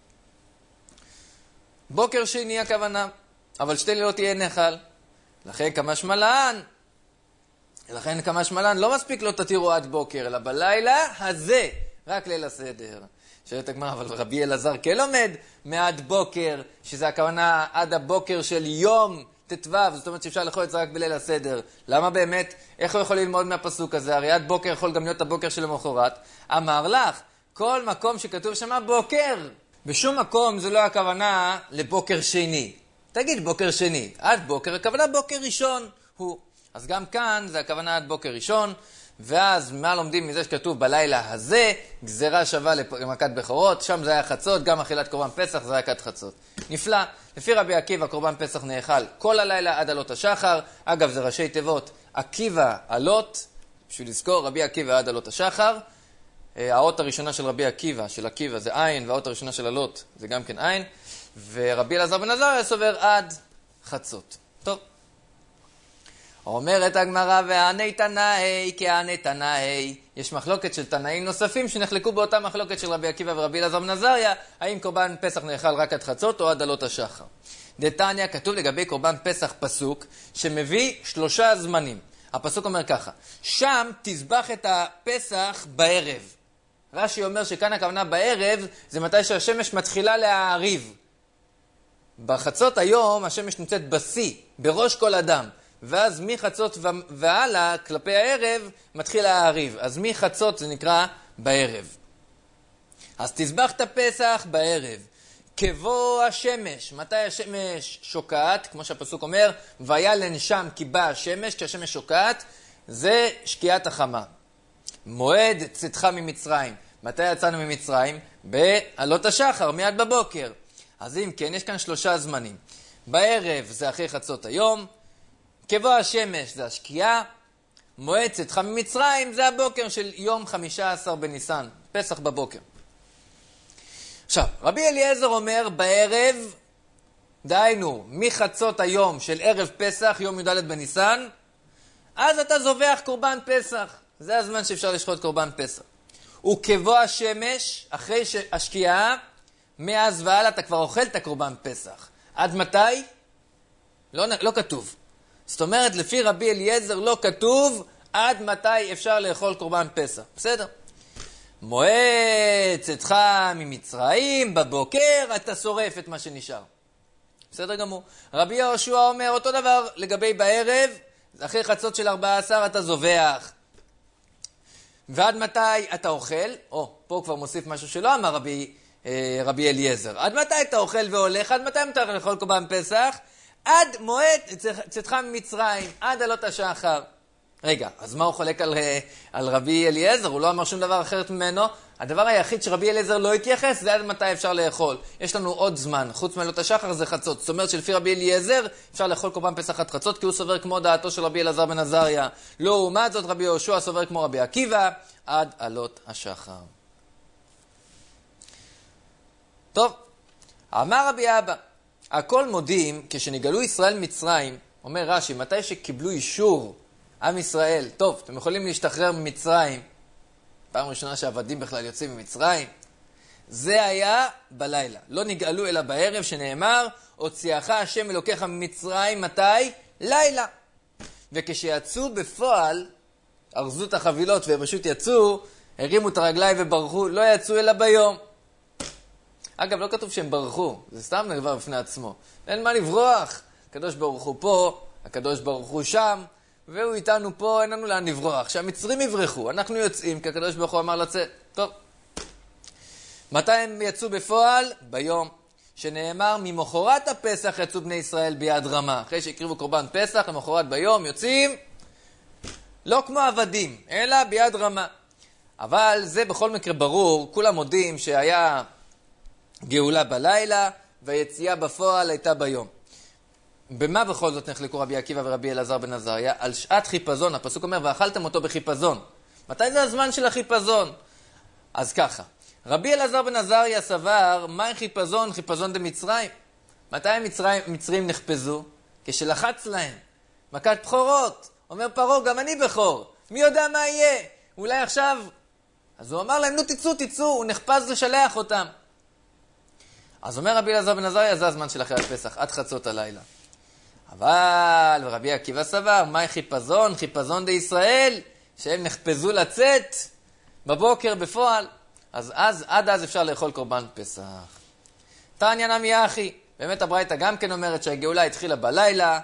בוקר שני הכוונה, אבל שתי לילות יהיה נאכל. לכן כמה שמלן, לכן כמה שמלן לא מספיק לא תתירו עד בוקר, אלא בלילה הזה, רק ליל הסדר. שואלת הגמרא, אבל רבי אלעזר כן לומד מעד בוקר, שזה הכוונה עד הבוקר של יום תתוו, זאת אומרת שאפשר לאכול את זה רק בליל הסדר. למה באמת? איך הוא יכול ללמוד מהפסוק הזה? הרי עד בוקר יכול גם להיות הבוקר של המחרת. אמר לך, כל מקום שכתוב שמה בוקר, בשום מקום זה לא הכוונה לבוקר שני. תגיד בוקר שני, עד בוקר, הכוונה בוקר ראשון הוא. אז גם כאן זה הכוונה עד בוקר ראשון, ואז מה לומדים מזה שכתוב בלילה הזה, גזרה שווה למכת בכורות, שם זה היה חצות, גם אכילת קורבן פסח זה היה כת חצות. נפלא, לפי רבי עקיבא קורבן פסח נאכל כל הלילה עד עלות השחר, אגב זה ראשי תיבות, עקיבא עלות, בשביל לזכור רבי עקיבא עד עלות השחר, האות הראשונה של רבי עקיבא, של עקיבא זה עין, והאות הראשונה של עלות זה גם כן עין, ורבי אלעזר בן עזריה סובר עד חצות. טוב. אומרת הגמרא, והעני תנאי כעני תנאי. יש מחלוקת של תנאים נוספים שנחלקו באותה מחלוקת של רבי עקיבא ורבי אלעזר בן עזריה, האם קורבן פסח נאכל רק עד חצות או עד עלות השחר. דתניא, כתוב לגבי קורבן פסח פסוק שמביא שלושה זמנים. הפסוק אומר ככה, שם תזבח את הפסח בערב. רש"י אומר שכאן הכוונה בערב זה מתי שהשמש מתחילה להעריב. בחצות היום השמש נמצאת בשיא, בראש כל אדם. ואז מחצות והלאה, כלפי הערב, מתחיל העריב. אז מחצות זה נקרא בערב. אז תזבח את הפסח בערב. כבוא השמש. מתי השמש שוקעת? כמו שהפסוק אומר, וילן שם כי באה השמש, כשהשמש שוקעת, זה שקיעת החמה. מועד צאתך ממצרים. מתי יצאנו ממצרים? בעלות השחר, מיד בבוקר. אז אם כן, יש כאן שלושה זמנים. בערב זה אחרי חצות היום, כבוא השמש זה השקיעה, מועד צאתך ממצרים זה הבוקר של יום חמישה עשר בניסן, פסח בבוקר. עכשיו, רבי אליעזר אומר בערב, דהיינו, מחצות היום של ערב פסח, יום י"ד בניסן, אז אתה זובח קורבן פסח. זה הזמן שאפשר לשחוט קורבן פסח. וכבוא השמש, אחרי השקיעה, מאז והלאה אתה כבר אוכל את הקורבן פסח. עד מתי? לא, לא כתוב. זאת אומרת, לפי רבי אליעזר לא כתוב עד מתי אפשר לאכול קורבן פסח. בסדר? מועד צאתך ממצרים, בבוקר אתה שורף את מה שנשאר. בסדר גמור. רבי יהושע אומר אותו דבר לגבי בערב, אחרי חצות של ארבע עשרה אתה זובח. ועד מתי אתה אוכל? או, פה כבר מוסיף משהו שלא אמר רבי, אה, רבי אליעזר. עד מתי אתה אוכל והולך? עד מתי אתה לאכול קורבן פסח? עד מועד צאתך ממצרים, עד עלות השחר. רגע, אז מה הוא חולק על, על רבי אליעזר? הוא לא אמר שום דבר אחרת ממנו. הדבר היחיד שרבי אליעזר לא התייחס, זה עד מתי אפשר לאכול. יש לנו עוד זמן, חוץ מעלות השחר זה חצות. זאת אומרת שלפי רבי אליעזר אפשר לאכול קורבן פסח עד חצות, כי הוא סובר כמו דעתו של רבי אלעזר בן עזריה. לא לעומת זאת רבי יהושע סובר כמו רבי עקיבא, עד עלות השחר. טוב, אמר רבי אבא, הכל מודים כשנגלו ישראל מצרים, אומר רש"י, מתי שקיבלו אישור עם ישראל, טוב, אתם יכולים להשתחרר ממצרים, פעם ראשונה שעבדים בכלל יוצאים ממצרים, זה היה בלילה, לא נגאלו אלא בערב שנאמר, הוציאך השם אלוקיך ממצרים, מתי? לילה. וכשיצאו בפועל, ארזו את החבילות והם פשוט יצאו, הרימו את הרגליים וברחו, לא יצאו אלא ביום. אגב, לא כתוב שהם ברחו, זה סתם דבר בפני עצמו. אין מה לברוח. הקדוש ברוך הוא פה, הקדוש ברוך הוא שם, והוא איתנו פה, אין לנו לאן לברוח. שהמצרים יברחו, אנחנו יוצאים, כי הקדוש ברוך הוא אמר לצאת. טוב. מתי הם יצאו בפועל? ביום. שנאמר, ממחרת הפסח יצאו בני ישראל ביד רמה. אחרי שהקריבו קורבן פסח, למחרת ביום יוצאים, לא כמו עבדים, אלא ביד רמה. אבל זה בכל מקרה ברור, כולם מודים שהיה גאולה בלילה, והיציאה בפועל הייתה ביום. במה בכל זאת נחלקו רבי עקיבא ורבי אלעזר בן עזריה? על שעת חיפזון, הפסוק אומר, ואכלתם אותו בחיפזון. מתי זה הזמן של החיפזון? אז ככה, רבי אלעזר בן עזריה סבר, מה חיפזון? חיפזון דמצרים. מתי המצרים, מצרים נחפזו? כשלחץ להם. מכת בכורות. אומר פרעה, גם אני בכור. מי יודע מה יהיה? אולי עכשיו... אז הוא אמר להם, נו תצאו, תצאו, הוא נחפז לשלח אותם. אז אומר רבי אלעזר בן עזריה, זה הזמן של אחרי הפסח, עד חצות הלילה. אבל רבי עקיבא סבר, מה חיפזון? חיפזון דישראל, שהם נחפזו לצאת בבוקר בפועל. אז, אז עד אז אפשר לאכול קורבן פסח. תניא נמי אחי, באמת הברייתא גם כן אומרת שהגאולה התחילה בלילה,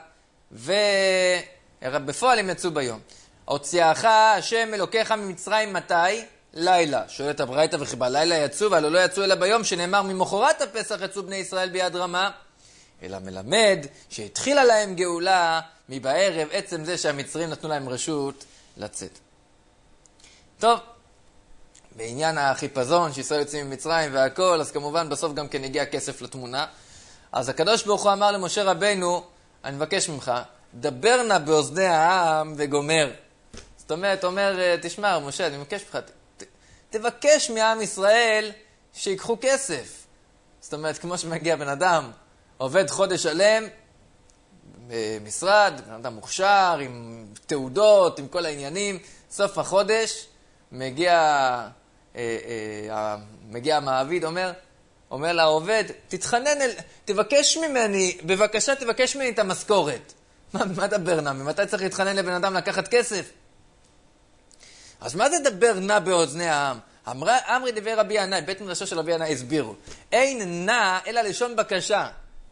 ובפועל הם יצאו ביום. הוציאך השם אלוקיך ממצרים מתי? לילה. שואלת הברייתא, וכי בלילה יצאו, אבל לא יצאו אלא ביום, שנאמר ממחרת הפסח יצאו בני ישראל ביד רמה. אלא מלמד שהתחילה להם גאולה מבערב, עצם זה שהמצרים נתנו להם רשות לצאת. טוב, בעניין החיפזון שישראל יוצאים ממצרים והכל, אז כמובן בסוף גם כן הגיע כסף לתמונה. אז הקדוש ברוך הוא אמר למשה רבנו, אני מבקש ממך, דבר נא באוזני העם וגומר. זאת אומרת, אומר, תשמע, משה, אני מבקש ממך, ת, תבקש מעם ישראל שיקחו כסף. זאת אומרת, כמו שמגיע בן אדם, עובד חודש שלם במשרד, בן אדם מוכשר, עם תעודות, עם כל העניינים, סוף החודש, מגיע, אה, אה, מגיע המעביד, אומר, אומר לעובד, תתחנן, אל, תבקש ממני, בבקשה תבקש ממני את המשכורת. מה, מה דבר נע? ממתי צריך להתחנן לבן אדם לקחת כסף? אז מה זה דבר נע באוזני העם? אמרי דבר רבי ינאי, בית מדרשו של רבי ינאי הסבירו. אין נע אלא לשון בקשה.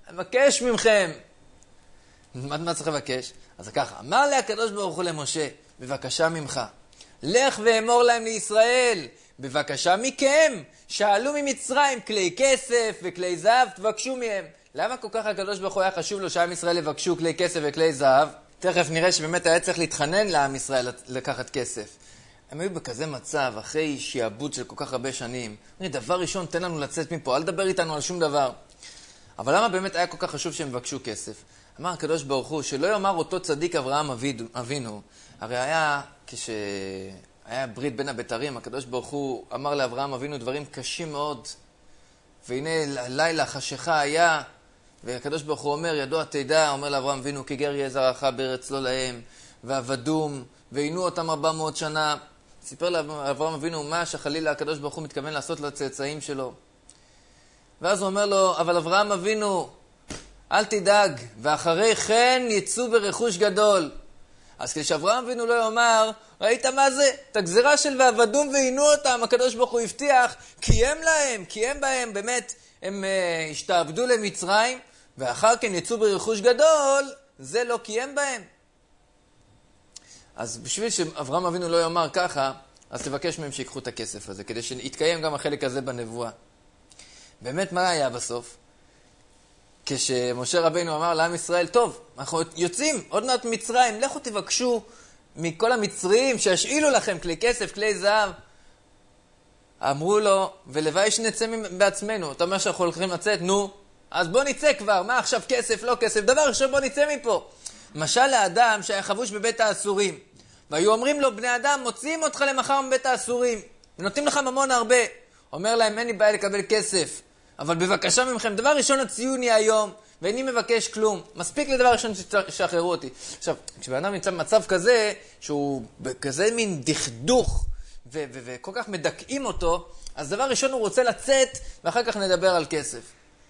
מבקש ממכם. מה, מה צריך לבקש? אז ככה, אמר לה הקדוש ברוך הוא למשה, בבקשה ממך, לך ואמור להם לישראל, בבקשה מכם, שאלו ממצרים כלי כסף וכלי זהב, תבקשו מהם. למה כל כך הקדוש ברוך הוא היה חשוב לו שעם ישראל יבקשו כלי כסף וכלי זהב? תכף נראה שבאמת היה צריך להתחנן לעם ישראל לקחת כסף. הם היו בכזה מצב, אחרי שיעבוד של כל כך הרבה שנים. דבר ראשון, תן לנו לצאת מפה, אל דבר איתנו על שום דבר. אבל למה באמת היה כל כך חשוב שהם יבקשו כסף? אמר הקדוש ברוך הוא, שלא יאמר אותו צדיק אברהם אבינו. הרי היה, כשהיה ברית בין הבתרים, הקדוש ברוך הוא אמר לאברהם אבינו דברים קשים מאוד. והנה לילה חשיכה היה, והקדוש ברוך הוא אומר, ידוע תדע, אומר לאברהם אבינו, כי גר יהיה זרעך בארץ לא להם, ועבדום, ועינו אותם ארבע מאות שנה. סיפר לאברהם אבינו מה שחלילה הקדוש ברוך הוא מתכוון לעשות לצאצאים שלו. ואז הוא אומר לו, אבל אברהם אבינו, אל תדאג, ואחרי כן יצאו ברכוש גדול. אז כשאברהם אבינו לא יאמר, ראית מה זה? את הגזירה של ועבדום ועינו אותם, הקדוש ברוך הוא הבטיח, קיים להם, קיים בהם, באמת, הם uh, השתעבדו למצרים, ואחר כן יצאו ברכוש גדול, זה לא קיים בהם. אז בשביל שאברהם אבינו לא יאמר ככה, אז תבקש מהם שיקחו את הכסף הזה, כדי שיתקיים גם החלק הזה בנבואה. באמת, מה היה בסוף? כשמשה רבינו אמר לעם ישראל, טוב, אנחנו יוצאים עוד מעט מצרים, לכו תבקשו מכל המצרים שישאילו לכם כלי כסף, כלי זהב. אמרו לו, ולוואי שנצא בעצמנו, אתה אומר שאנחנו הולכים לצאת, נו, אז בוא נצא כבר, מה עכשיו כסף, לא כסף, דבר ראשון בוא נצא מפה. משל לאדם שהיה חבוש בבית האסורים, והיו אומרים לו, בני אדם, מוציאים אותך למחר מבית האסורים, ונותנים לך ממון הרבה. אומר להם, אין לי בעיה לקבל כסף, אבל בבקשה ממכם, דבר ראשון הציוני היום, ואיני מבקש כלום. מספיק לדבר ראשון ששחררו אותי. עכשיו, כשבאדם נמצא במצב כזה, שהוא בכזה מין דכדוך, ו- ו- וכל כך מדכאים אותו, אז דבר ראשון הוא רוצה לצאת, ואחר כך נדבר על כסף.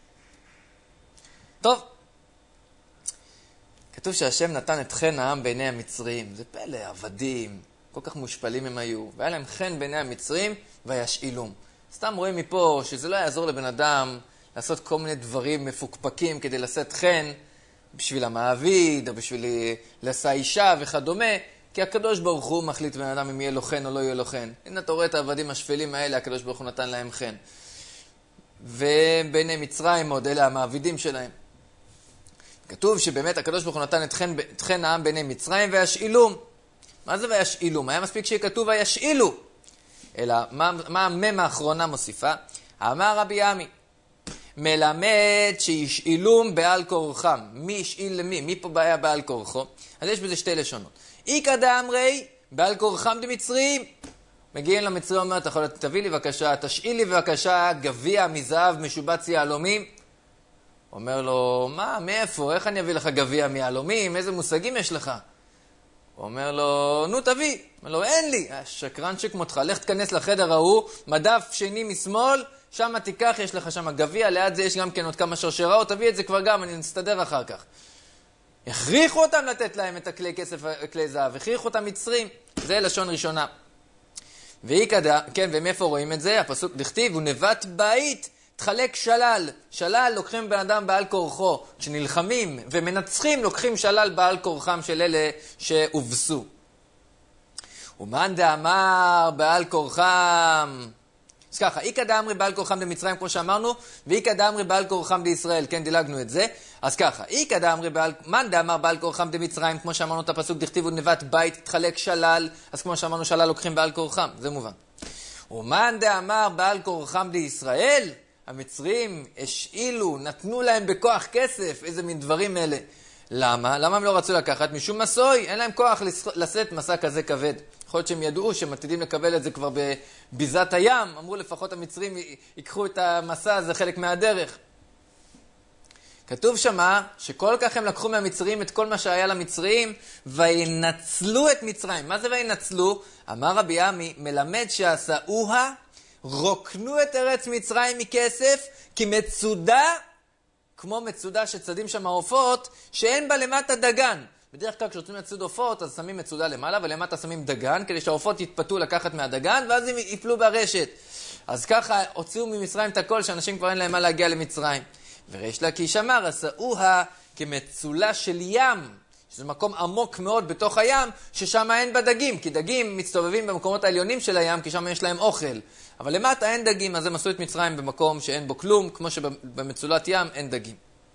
טוב. כתוב שהשם נתן את חן העם בעיני המצרים. זה פלא, עבדים, כל כך מושפלים הם היו. והיה להם חן בעיני המצרים, וישאילום. סתם רואים מפה שזה לא יעזור לבן אדם לעשות כל מיני דברים מפוקפקים כדי לשאת חן בשביל המעביד או בשביל לשא אישה וכדומה, כי הקדוש ברוך הוא מחליט בן אדם אם יהיה לו חן או לא יהיה לו חן. הנה אתה רואה את העבדים השפלים האלה, הקדוש ברוך הוא נתן להם חן. ובעיני מצרים עוד אלה המעבידים שלהם. כתוב שבאמת הקדוש ברוך הוא נתן את חן, את חן העם בעיני מצרים וישאילום. מה זה וישאילום? היה מספיק שיהיה כתוב וישאילו. אלא מה, מה המם האחרונה מוסיפה? אמר רבי עמי, מלמד שישאילום בעל כורחם. מי ישאיל למי? מי פה בעיה בעל כורחו? אז יש בזה שתי לשונות. איקא דאמרי בעל כורחם דמצרים. מגיעים למצרי, אומר, תביא לי בבקשה, תשאיל לי בבקשה גביע מזהב משובץ יהלומים. אומר לו, מה, מאיפה? איך אני אביא לך גביע מיהלומים? איזה מושגים יש לך? הוא אומר לו, נו תביא. אומר לו, אין לי. שקרן שכמותך, לך תכנס לחדר ההוא, מדף שני משמאל, שם תיקח, יש לך שם גביע, ליד זה יש גם כן עוד כמה שרשראות, תביא את זה כבר גם, אני נסתדר אחר כך. הכריחו אותם לתת להם את הכלי כסף, כלי זהב, הכריחו אותם מצרים. זה לשון ראשונה. והיא כדה, כן, ומאיפה רואים את זה? הפסוק דכתיב, הוא נבט בית, תחלק שלל. שלל לוקחים בן אדם בעל כורחו, כשנלחמים ומנצחים לוקחים שלל בעל כורחם של אלה שהובסו. ומאן דאמר בעל כורחם. אז ככה, איקא דאמרי בעל כורחם במצרים כמו שאמרנו, ואיקא דאמרי בעל כורחם בישראל, כן, דילגנו את זה. אז ככה, איקא דאמרי בעל, מאן דאמר בעל כורחם במצרים, כמו שאמרנו את הפסוק דכתיב ונבט בית, תחלק שלל, אז כמו שאמרנו שלל לוקחים בעל כורחם, זה מובן. ומאן דאמר בעל כורחם בישראל, המצרים השאילו, נתנו להם בכוח כסף, איזה מין דברים אלה. למה? למה הם לא רצו לקחת? משום מסוי, אין להם כוח לשאת מסע כזה כבד. יכול להיות שהם ידעו שהם עתידים לקבל את זה כבר בביזת הים, אמרו לפחות המצרים ייקחו את המסע הזה חלק מהדרך. כתוב שמה שכל כך הם לקחו מהמצרים את כל מה שהיה למצרים וינצלו את מצרים. מה זה וינצלו? אמר רבי עמי, מלמד שעשאוה רוקנו את ארץ מצרים מכסף כי מצודה, כמו מצודה שצדים שם העופות, שאין בה למטה דגן. בדרך כלל כשרוצים לצוד עופות, אז שמים מצודה למעלה, ולמטה שמים דגן, כדי שהעופות יתפתו לקחת מהדגן, ואז הם יפלו ברשת. אז ככה הוציאו ממצרים את הכל, שאנשים כבר אין להם מה להגיע למצרים. וריש לקיש אמר, עשאוה כמצולה של ים, שזה מקום עמוק מאוד בתוך הים, ששם אין בה דגים, כי דגים מסתובבים במקומות העליונים של הים, כי שם יש להם אוכל. אבל למטה אין דגים, אז הם עשו את מצרים במקום שאין בו כלום, כמו שבמצולת ים אין דגים.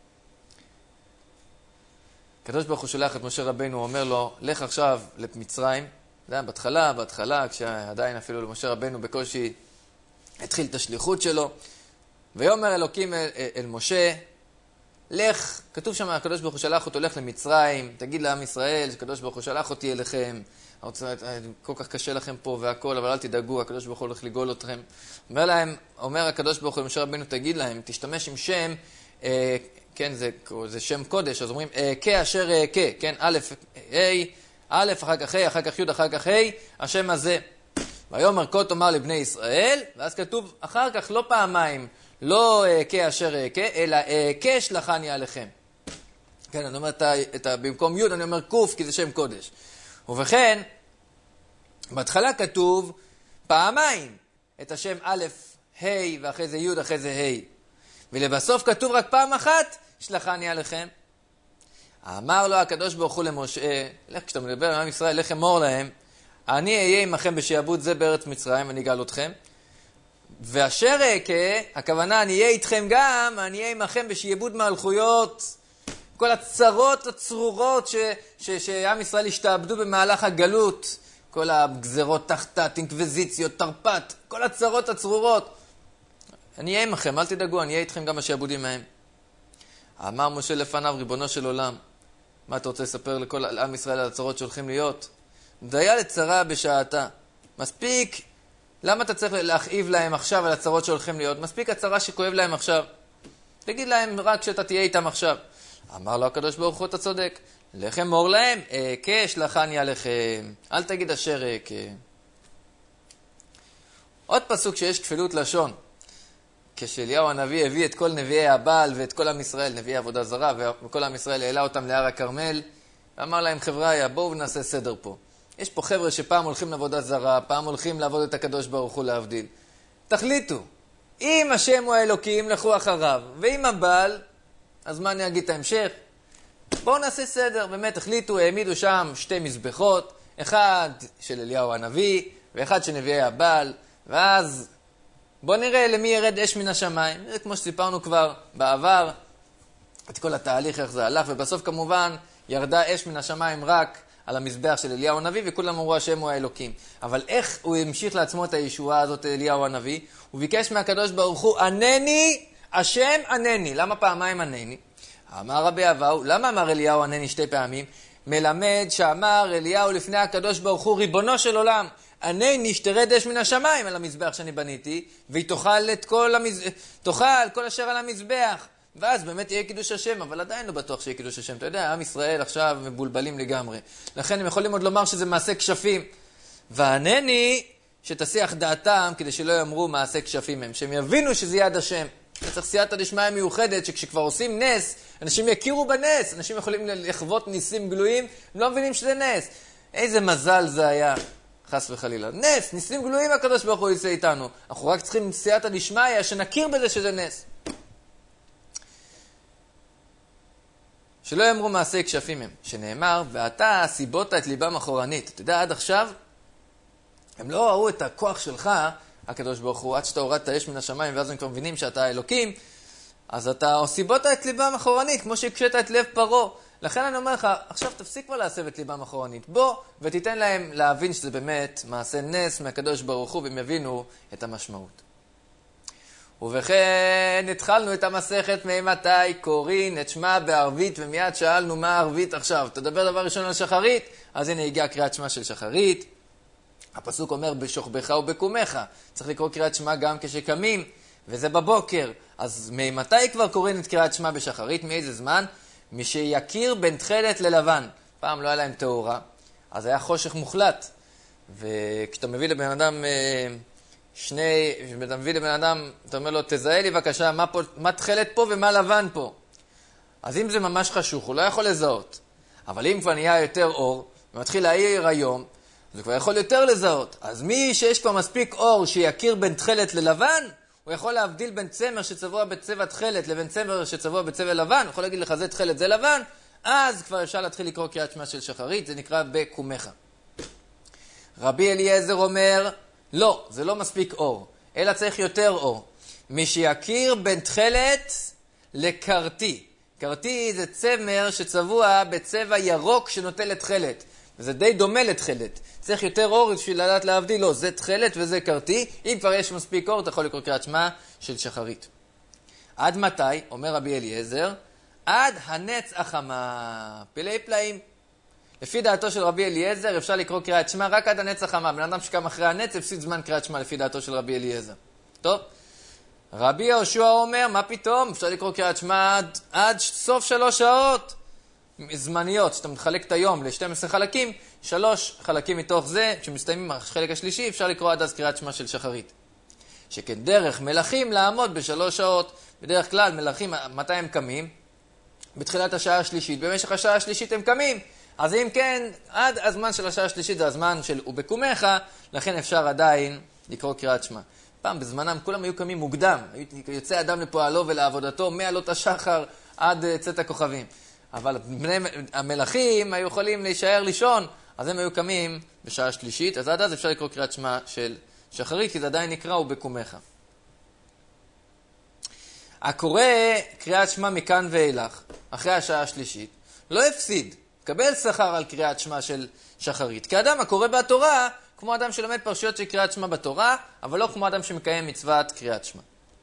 הקדוש ברוך הוא שולח את משה רבנו, הוא אומר לו, לך עכשיו למצרים. זה היה בהתחלה, בהתחלה, כשעדיין אפילו למשה רבנו בקושי התחיל את השליחות שלו. ויאמר אלוקים אל, אל משה, לך, כתוב שם, הקדוש ברוך הוא שלח אותו, לך למצרים, תגיד לעם ישראל, הקדוש ברוך הוא שלח אותי אליכם, כל כך קשה לכם פה והכל, אבל אל תדאגו, הקדוש ברוך הוא הולך לגאול אתכם. אומר להם, אומר הקדוש ברוך הוא למשה רבנו, תגיד להם, תשתמש עם שם, אה, כן, זה, זה שם קודש, אז אומרים, אהכה אשר אהכה, כן, א', ה', א', אחר כך ה', אחר כך י', אחר כך ה', השם הזה. ויאמר כה תאמר לבני ישראל, ואז כתוב אחר כך לא פעמיים, לא אהכה אשר אהכה, אלא אהכה שלחני עליכם. כן, אני אומר את ה, את ה, במקום י' אני אומר קוף, כי זה שם קודש. ובכן, בהתחלה כתוב פעמיים את השם א', ה', ואחרי זה י', אחרי זה ה'. ולבסוף כתוב רק פעם אחת, שלחני עליכם. אמר לו הקדוש ברוך הוא למשה, לך, כשאתה מדבר עם עם ישראל, לך אמור להם, אני אהיה עמכם בשעבוד זה בארץ מצרים, ואני אגאל אתכם. ואשר אהכה, הכוונה, אני אהיה איתכם גם, אני אהיה עמכם בשעבוד מלכויות, כל הצרות הצרורות ש, ש, שעם ישראל השתעבדו במהלך הגלות, כל הגזרות תחתת, אינקוויזיציות, תרפ"ט, כל הצרות הצרורות. אני אהיה עמכם, אל תדאגו, אני אהיה איתכם גם בשעבודים מהם. אמר משה לפניו, ריבונו של עולם, מה אתה רוצה לספר לכל עם ישראל על הצרות שהולכים להיות? דיה לצרה בשעתה. מספיק, למה אתה צריך להכאיב להם עכשיו על הצרות שהולכים להיות? מספיק הצרה שכואב להם עכשיו. תגיד להם רק שאתה תהיה איתם עכשיו. אמר לו הקדוש ברוך הוא, אתה צודק. לך אמור להם, אהכה שלחני עליכם. אל תגיד אשר אהכה. עוד פסוק שיש כפילות לשון. כשאליהו הנביא הביא את כל נביאי הבעל ואת כל עם ישראל, נביאי עבודה זרה, וכל עם ישראל העלה אותם להר הכרמל, ואמר להם, חבר'ה, בואו נעשה סדר פה. יש פה חבר'ה שפעם הולכים לעבודה זרה, פעם הולכים לעבוד את הקדוש ברוך הוא להבדיל. תחליטו, אם השם הוא האלוקים, לכו אחריו, ואם הבעל, אז מה אני אגיד את ההמשך? בואו נעשה סדר, באמת, תחליטו, העמידו שם שתי מזבחות, אחד של אליהו הנביא, ואחד של נביאי הבעל, ואז בואו נראה למי ירד אש מן השמיים. זה כמו שסיפרנו כבר בעבר, את כל התהליך איך זה הלך, ובסוף כמובן ירדה אש מן השמיים רק על המזבח של אליהו הנביא, וכולם אמרו השם הוא האלוקים. אבל איך הוא המשיך לעצמו את הישועה הזאת, אליהו הנביא? הוא ביקש מהקדוש ברוך הוא, ענני, השם ענני. למה פעמיים ענני? אמר רבי אבאו, למה אמר אליהו ענני שתי פעמים? מלמד שאמר אליהו לפני הקדוש ברוך הוא, ריבונו של עולם, ענני שתרד אש מן השמיים על המזבח שאני בניתי, והיא תאכל את כל המז... תאכל כל אשר על המזבח. ואז באמת יהיה קידוש השם, אבל עדיין לא בטוח שיהיה קידוש השם. אתה יודע, עם ישראל עכשיו מבולבלים לגמרי. לכן הם יכולים עוד לומר שזה מעשה כשפים. וענני שתסיח דעתם כדי שלא יאמרו מעשה כשפים הם. שהם יבינו שזה יד השם. צריך סייעתא דשמיא מיוחדת, שכשכבר עושים נס, אנשים יכירו בנס. אנשים יכולים לחוות ניסים גלויים, הם לא מבינים שזה נס. איזה מזל זה היה. חס וחלילה. נס, ניסים גלויים הקדוש ברוך הוא יעשה איתנו. אנחנו רק צריכים סייעתא דשמיא שנכיר בזה שזה נס. שלא יאמרו מעשי כשפים הם, שנאמר, ואתה סיבות את ליבם אחורנית. אתה יודע, עד עכשיו, הם לא ראו את הכוח שלך, הקדוש ברוך הוא, עד שאתה הורדת האש מן השמיים, ואז הם כבר מבינים שאתה האלוקים, אז אתה סיבות את ליבם אחורנית, כמו שהקשית את לב פרו. לכן אני אומר לך, עכשיו תפסיק כבר להסב את ליבם אחורנית. בוא ותיתן להם להבין שזה באמת מעשה נס מהקדוש ברוך הוא, והם יבינו את המשמעות. ובכן, התחלנו את המסכת ממתי קוראים את שמה בערבית, ומיד שאלנו מה ערבית עכשיו. תדבר דבר ראשון על שחרית, אז הנה הגיעה קריאת שמה של שחרית. הפסוק אומר בשוכבך ובקומך. צריך לקרוא קריאת שמה גם כשקמים, וזה בבוקר. אז ממתי כבר קוראים את קריאת שמה בשחרית? מאיזה זמן? מי שיכיר בין תכלת ללבן. פעם לא היה להם תאורה, אז היה חושך מוחלט. וכשאתה מביא לבן אדם... שני, כשאתה מביא לבן אדם, אתה אומר לו, תזהה לי בבקשה, מה, פה, מה תכלת פה ומה לבן פה. אז אם זה ממש חשוך, הוא לא יכול לזהות. אבל אם כבר נהיה יותר אור, ומתחיל להעיר היום, זה כבר יכול יותר לזהות. אז מי שיש כבר מספיק אור שיכיר בין תכלת ללבן, הוא יכול להבדיל בין צמר שצבוע בצבע תכלת לבין צמר שצבוע בצבע לבן, הוא יכול להגיד לך זה תכלת זה לבן, אז כבר אפשר להתחיל לקרוא קריאת שמע של שחרית, זה נקרא בקומך. רבי אליעזר אומר, לא, זה לא מספיק אור, אלא צריך יותר אור. מי שיכיר בין תכלת לקרתי. קרתי זה צמר שצבוע בצבע ירוק שנוטה לתכלת. וזה די דומה לתכלת. צריך יותר אור בשביל לדעת להבדיל, לא, זה תכלת וזה קרתי. אם כבר יש מספיק אור, אתה יכול לקרוא קריאת שמע של שחרית. עד מתי? אומר רבי אליעזר, עד הנץ החמה. פלאי פלאים. לפי דעתו של רבי אליעזר אפשר לקרוא קריאת שמע רק עד הנץ החמה. בן אדם שקם אחרי הנץ הפסיד זמן קריאת שמע לפי דעתו של רבי אליעזר. טוב? רבי יהושע אומר, מה פתאום? אפשר לקרוא קריאת שמע עד, עד סוף שלוש שעות זמניות. שאתה מחלק את היום ל-שנים עשר חלקים, שלוש חלקים מתוך זה, כשמסתיימים החלק השלישי, אפשר לקרוא עד אז קריאת שמע של שחרית. שכן דרך מלכים לעמוד בשלוש שעות. בדרך כלל מלכים, מתי הם קמים? בתחילת השעה השלישית. במשך השעה השלישית הם קמים. אז אם כן, עד הזמן של השעה השלישית זה הזמן של ובקומך, לכן אפשר עדיין לקרוא קריאת שמע. פעם בזמנם כולם היו קמים מוקדם, יוצא אדם לפועלו ולעבודתו מעלות השחר עד צאת הכוכבים. אבל בני המלכים היו יכולים להישאר לישון, אז הם היו קמים בשעה השלישית, אז עד אז אפשר לקרוא קריאת שמע של שחרית, כי זה עדיין נקרא ובקומך. הקורא קריאת שמע מכאן ואילך, אחרי השעה השלישית, לא הפסיד, קבל שכר על קריאת שמע של שחרית. כאדם הקורא בתורה, כמו אדם שלומד פרשיות של קריאת שמע בתורה, אבל לא כמו אדם שמקיים מצוות קריאת שמע.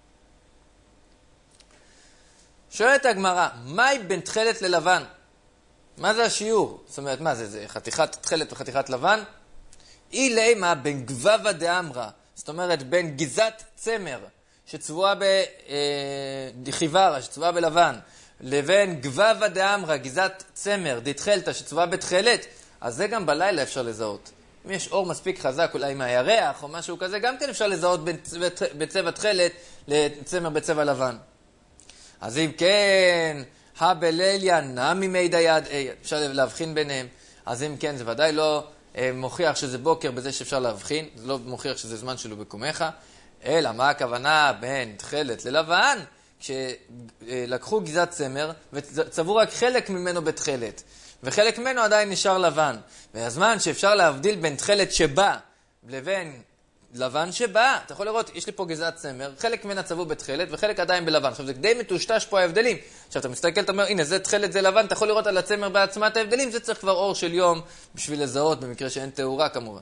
שואלת הגמרא, מהי בין תכלת ללבן? מה זה השיעור? זאת אומרת, מה זה? זה חתיכת תכלת וחתיכת לבן? אי לימה בין גבבה דאמרה, זאת אומרת, בין גיזת צמר, שצבועה בחיוורה, שצבועה בלבן, לבין גבבה דאמרה, גיזת צמר, דתכלתא, שצבועה בתכלת, אז זה גם בלילה אפשר לזהות. אם יש אור מספיק חזק, אולי מהירח או משהו כזה, גם כן אפשר לזהות בצבע תכלת לצמר בצבע לבן. אז אם כן, הבליליה נמי מידע יד, אפשר להבחין ביניהם. אז אם כן, זה ודאי לא מוכיח שזה בוקר בזה שאפשר להבחין, זה לא מוכיח שזה זמן שלו בקומך, אלא מה הכוונה בין תכלת ללבן? כשלקחו גיזת צמר וצבעו רק חלק ממנו בתכלת. וחלק ממנו עדיין נשאר לבן. והזמן שאפשר להבדיל בין תכלת שבא לבין לבן שבא, אתה יכול לראות, יש לי פה גזעת צמר, חלק ממנה צבעו בתכלת וחלק עדיין בלבן. עכשיו זה די מטושטש פה ההבדלים. עכשיו אתה מסתכל, אתה אומר, הנה זה תכלת, זה לבן, אתה יכול לראות על הצמר בעצמה את ההבדלים, זה צריך כבר אור של יום בשביל לזהות, במקרה שאין תאורה כמובן.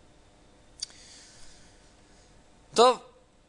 טוב.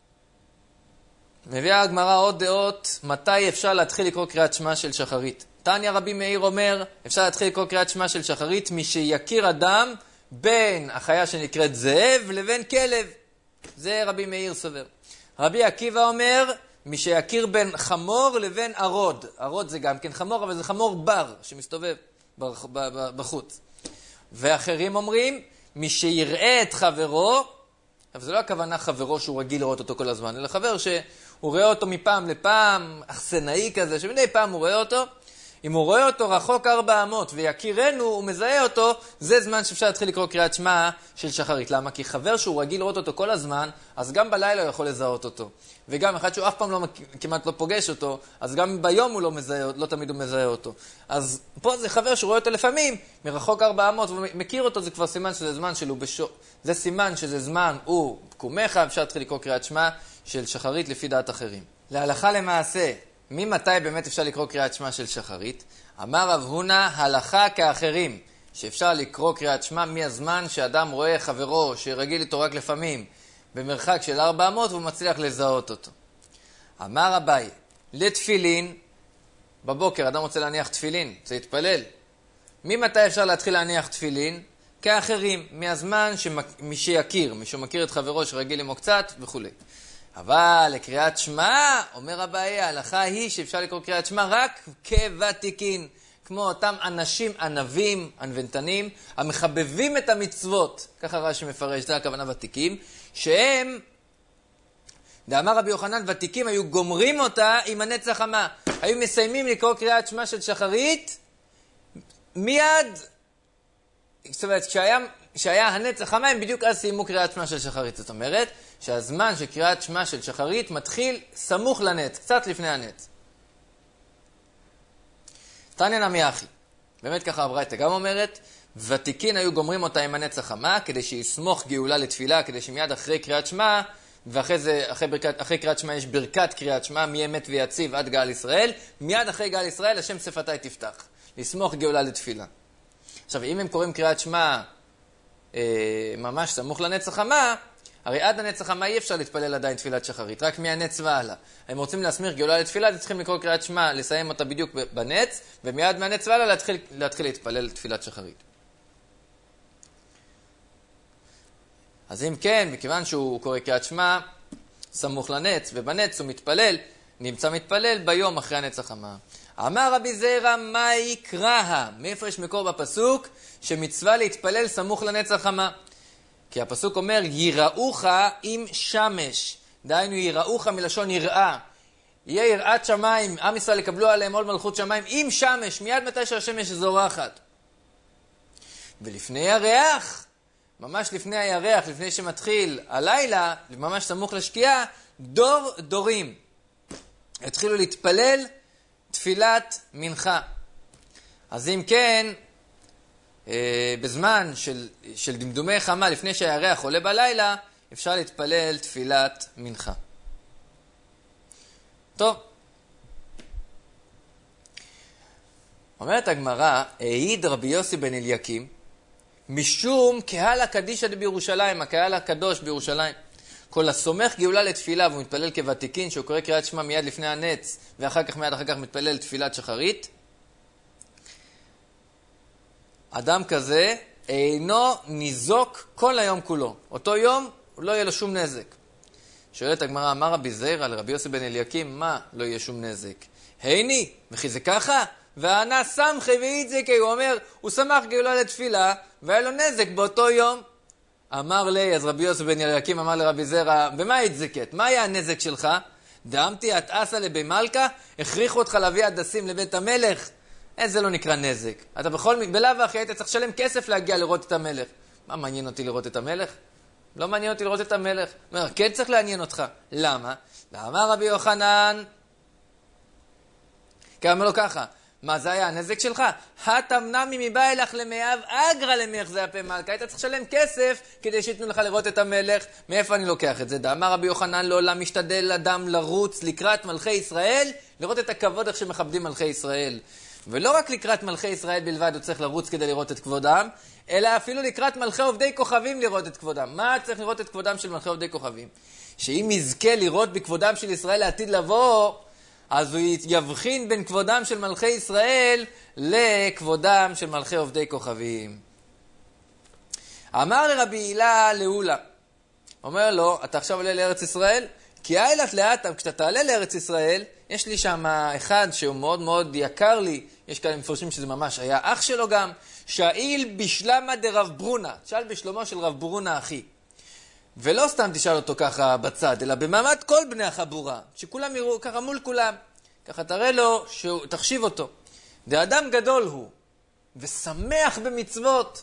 מביאה הגמרא עוד דעות, מתי אפשר להתחיל לקרוא קריאת שמע של שחרית. תניא רבי מאיר אומר, אפשר להתחיל לקרוא קריאת שמע של שחרית מי שיכיר אדם בין החיה שנקראת זאב לבין כלב. זה רבי מאיר סובר. רבי עקיבא אומר, מי שיכיר בין חמור לבין ערוד. ערוד זה גם כן חמור, אבל זה חמור בר שמסתובב בחוץ. ואחרים אומרים, מי שיראה את חברו, אבל זה לא הכוונה חברו שהוא רגיל לראות אותו כל הזמן, אלא חבר שהוא רואה אותו מפעם לפעם, אכסנאי כזה, שמדי פעם הוא רואה אותו. אם הוא רואה אותו רחוק ארבע אמות ויכירנו, הוא מזהה אותו, זה זמן שאפשר להתחיל לקרוא קריאת שמע של שחרית. למה? כי חבר שהוא רגיל לראות אותו כל הזמן, אז גם בלילה הוא יכול לזהות אותו. וגם אחד שהוא אף פעם לא, כמעט לא פוגש אותו, אז גם ביום הוא לא מזהה, לא תמיד הוא מזהה אותו. אז פה זה חבר שהוא רואה אותו לפעמים, מרחוק ארבע אמות ומכיר אותו, זה כבר סימן שזה זמן שלו בשו... זה סימן שזה זמן הוא קומך, אפשר להתחיל לקרוא קריאת שמע של שחרית לפי דעת אחרים. להלכה למעשה, ממתי באמת אפשר לקרוא קריאת שמע של שחרית? אמר רב הונא, הלכה כאחרים, שאפשר לקרוא קריאת שמע מהזמן שאדם רואה חברו שרגיל איתו רק לפעמים במרחק של ארבע אמות והוא מצליח לזהות אותו. אמר אביי, לתפילין, בבוקר אדם רוצה להניח תפילין, זה יתפלל. ממתי אפשר להתחיל להניח תפילין? כאחרים, מהזמן שמי שיכיר, מי שמכיר את חברו שרגיל עמו קצת וכו'. אבל לקריאת שמע, אומר אביי, ההלכה היא שאפשר לקרוא קריאת שמע רק כוותיקין, כמו אותם אנשים ענבים, ענוונתנים, המחבבים את המצוות, ככה רש"י מפרש, זה הכוונה ותיקים, שהם, דאמר רבי יוחנן, ותיקים היו גומרים אותה עם הנץ החמה, היו מסיימים לקרוא קריאת שמע של שחרית, מיד, זאת אומרת, כשהיה שהיה הנצח המים, בדיוק אז סיימו קריאת שמע של שחרית. זאת אומרת שהזמן של קריאת שמע של שחרית מתחיל סמוך לנץ, קצת לפני הנץ. תניא נמי אחי. באמת ככה הברייתא גם אומרת, ותיקין היו גומרים אותה עם הנץ החמה, כדי שיסמוך גאולה לתפילה, כדי שמיד אחרי קריאת שמע, ואחרי זה, אחרי, ברכת, אחרי קריאת שמע יש ברכת קריאת שמע, מי אמת ויציב עד גאל ישראל, מיד אחרי גאל ישראל, השם שפתי תפתח, לסמוך גאולה לתפילה. עכשיו, אם הם קוראים קריאת שמע אה, ממש סמוך לנץ החמה, הרי עד הנץ החמה אי אפשר להתפלל עדיין תפילת שחרית, רק מהנץ והלאה. הם רוצים להסמיר גאולה לתפילה, אז צריכים לקרוא קריאת שמע, לסיים אותה בדיוק בנץ, ומיד מהנץ והלאה להתחיל, להתחיל להתפלל תפילת שחרית. אז אם כן, מכיוון שהוא קורא קריאת שמע סמוך לנץ, ובנץ הוא מתפלל, נמצא מתפלל ביום אחרי הנץ החמה. אמר רבי זירא, מה יקרא? מאיפה יש מקור בפסוק שמצווה להתפלל סמוך לנץ החמה? כי הפסוק אומר, יראוך עם שמש. דהיינו, יראוך מלשון יראה. יהיה יראת שמיים, עם ישראל יקבלו עליהם עול מלכות שמיים, עם שמש, מיד מתי שהשמש זורחת. ולפני ירח, ממש לפני הירח, לפני שמתחיל הלילה, ממש סמוך לשקיעה, דור דורים. התחילו להתפלל תפילת מנחה. אז אם כן, בזמן של, של דמדומי חמה, לפני שהירח עולה בלילה, אפשר להתפלל תפילת מנחה. טוב. אומרת הגמרא, העיד רבי יוסי בן אליקים, משום קהל הקדישא בירושלים, הקהל הקדוש בירושלים. כל הסומך גאולה לתפילה, והוא מתפלל כוותיקין, שהוא קורא קריאת שמע מיד לפני הנץ, ואחר כך מיד אחר כך מתפלל תפילת שחרית. אדם כזה אינו ניזוק כל היום כולו. אותו יום לא יהיה לו שום נזק. שואלת הגמרא, אמר רבי זירא לרבי יוסי בן אליקים, מה לא יהיה שום נזק? היני, וכי זה ככה? וענה סמכי ואיציקי, הוא אומר, הוא שמח גאולה לתפילה, והיה לו נזק באותו יום. אמר לי, אז רבי יוסי בן אליקים אמר לרבי זירא, במה התזקת? מה היה הנזק שלך? דאמתי את אסה לבי מלכה, הכריחו אותך להביא הדסים לבית המלך. איזה לא נקרא נזק. אתה בכל, בלאו הכי היית צריך לשלם כסף להגיע לראות את המלך. מה מעניין אותי לראות את המלך? לא מעניין אותי לראות את המלך. אומר, כן צריך לעניין אותך. למה? ואמר רבי יוחנן, כי אמר לו ככה, מה זה היה הנזק שלך? התמנמי מבא אלך למאב אגרא למחזי הפה מלכה. היית צריך לשלם כסף כדי שיתנו לך לראות את המלך. מאיפה אני לוקח את זה? דאמר רבי יוחנן, לעולם משתדל אדם לרוץ לקראת מלכי ישראל, לראות את הכבוד איך שמכבדים מלכי ישראל. ולא רק לקראת מלכי ישראל בלבד הוא צריך לרוץ כדי לראות את כבודם, אלא אפילו לקראת מלכי עובדי כוכבים לראות את כבודם. מה צריך לראות את כבודם של מלכי עובדי כוכבים? שאם יזכה לראות בכבודם של ישראל לעתיד לבוא, אז הוא יבחין בין כבודם של מלכי ישראל לכבודם של מלכי עובדי כוכבים. אמר לרבי הילה לאולה, אומר לו, אתה עכשיו עולה לארץ ישראל? כי אילת לאטם, כשאתה תעלה לארץ ישראל, יש לי שם אחד שהוא מאוד מאוד יקר לי, יש כאלה מפרשים שזה ממש היה אח שלו גם, שאיל בשלמה דרב ברונה, תשאל בשלומו של רב ברונה אחי. ולא סתם תשאל אותו ככה בצד, אלא במעמד כל בני החבורה, שכולם יראו ככה מול כולם, ככה תראה לו, תחשיב אותו. דאדם גדול הוא, ושמח במצוות.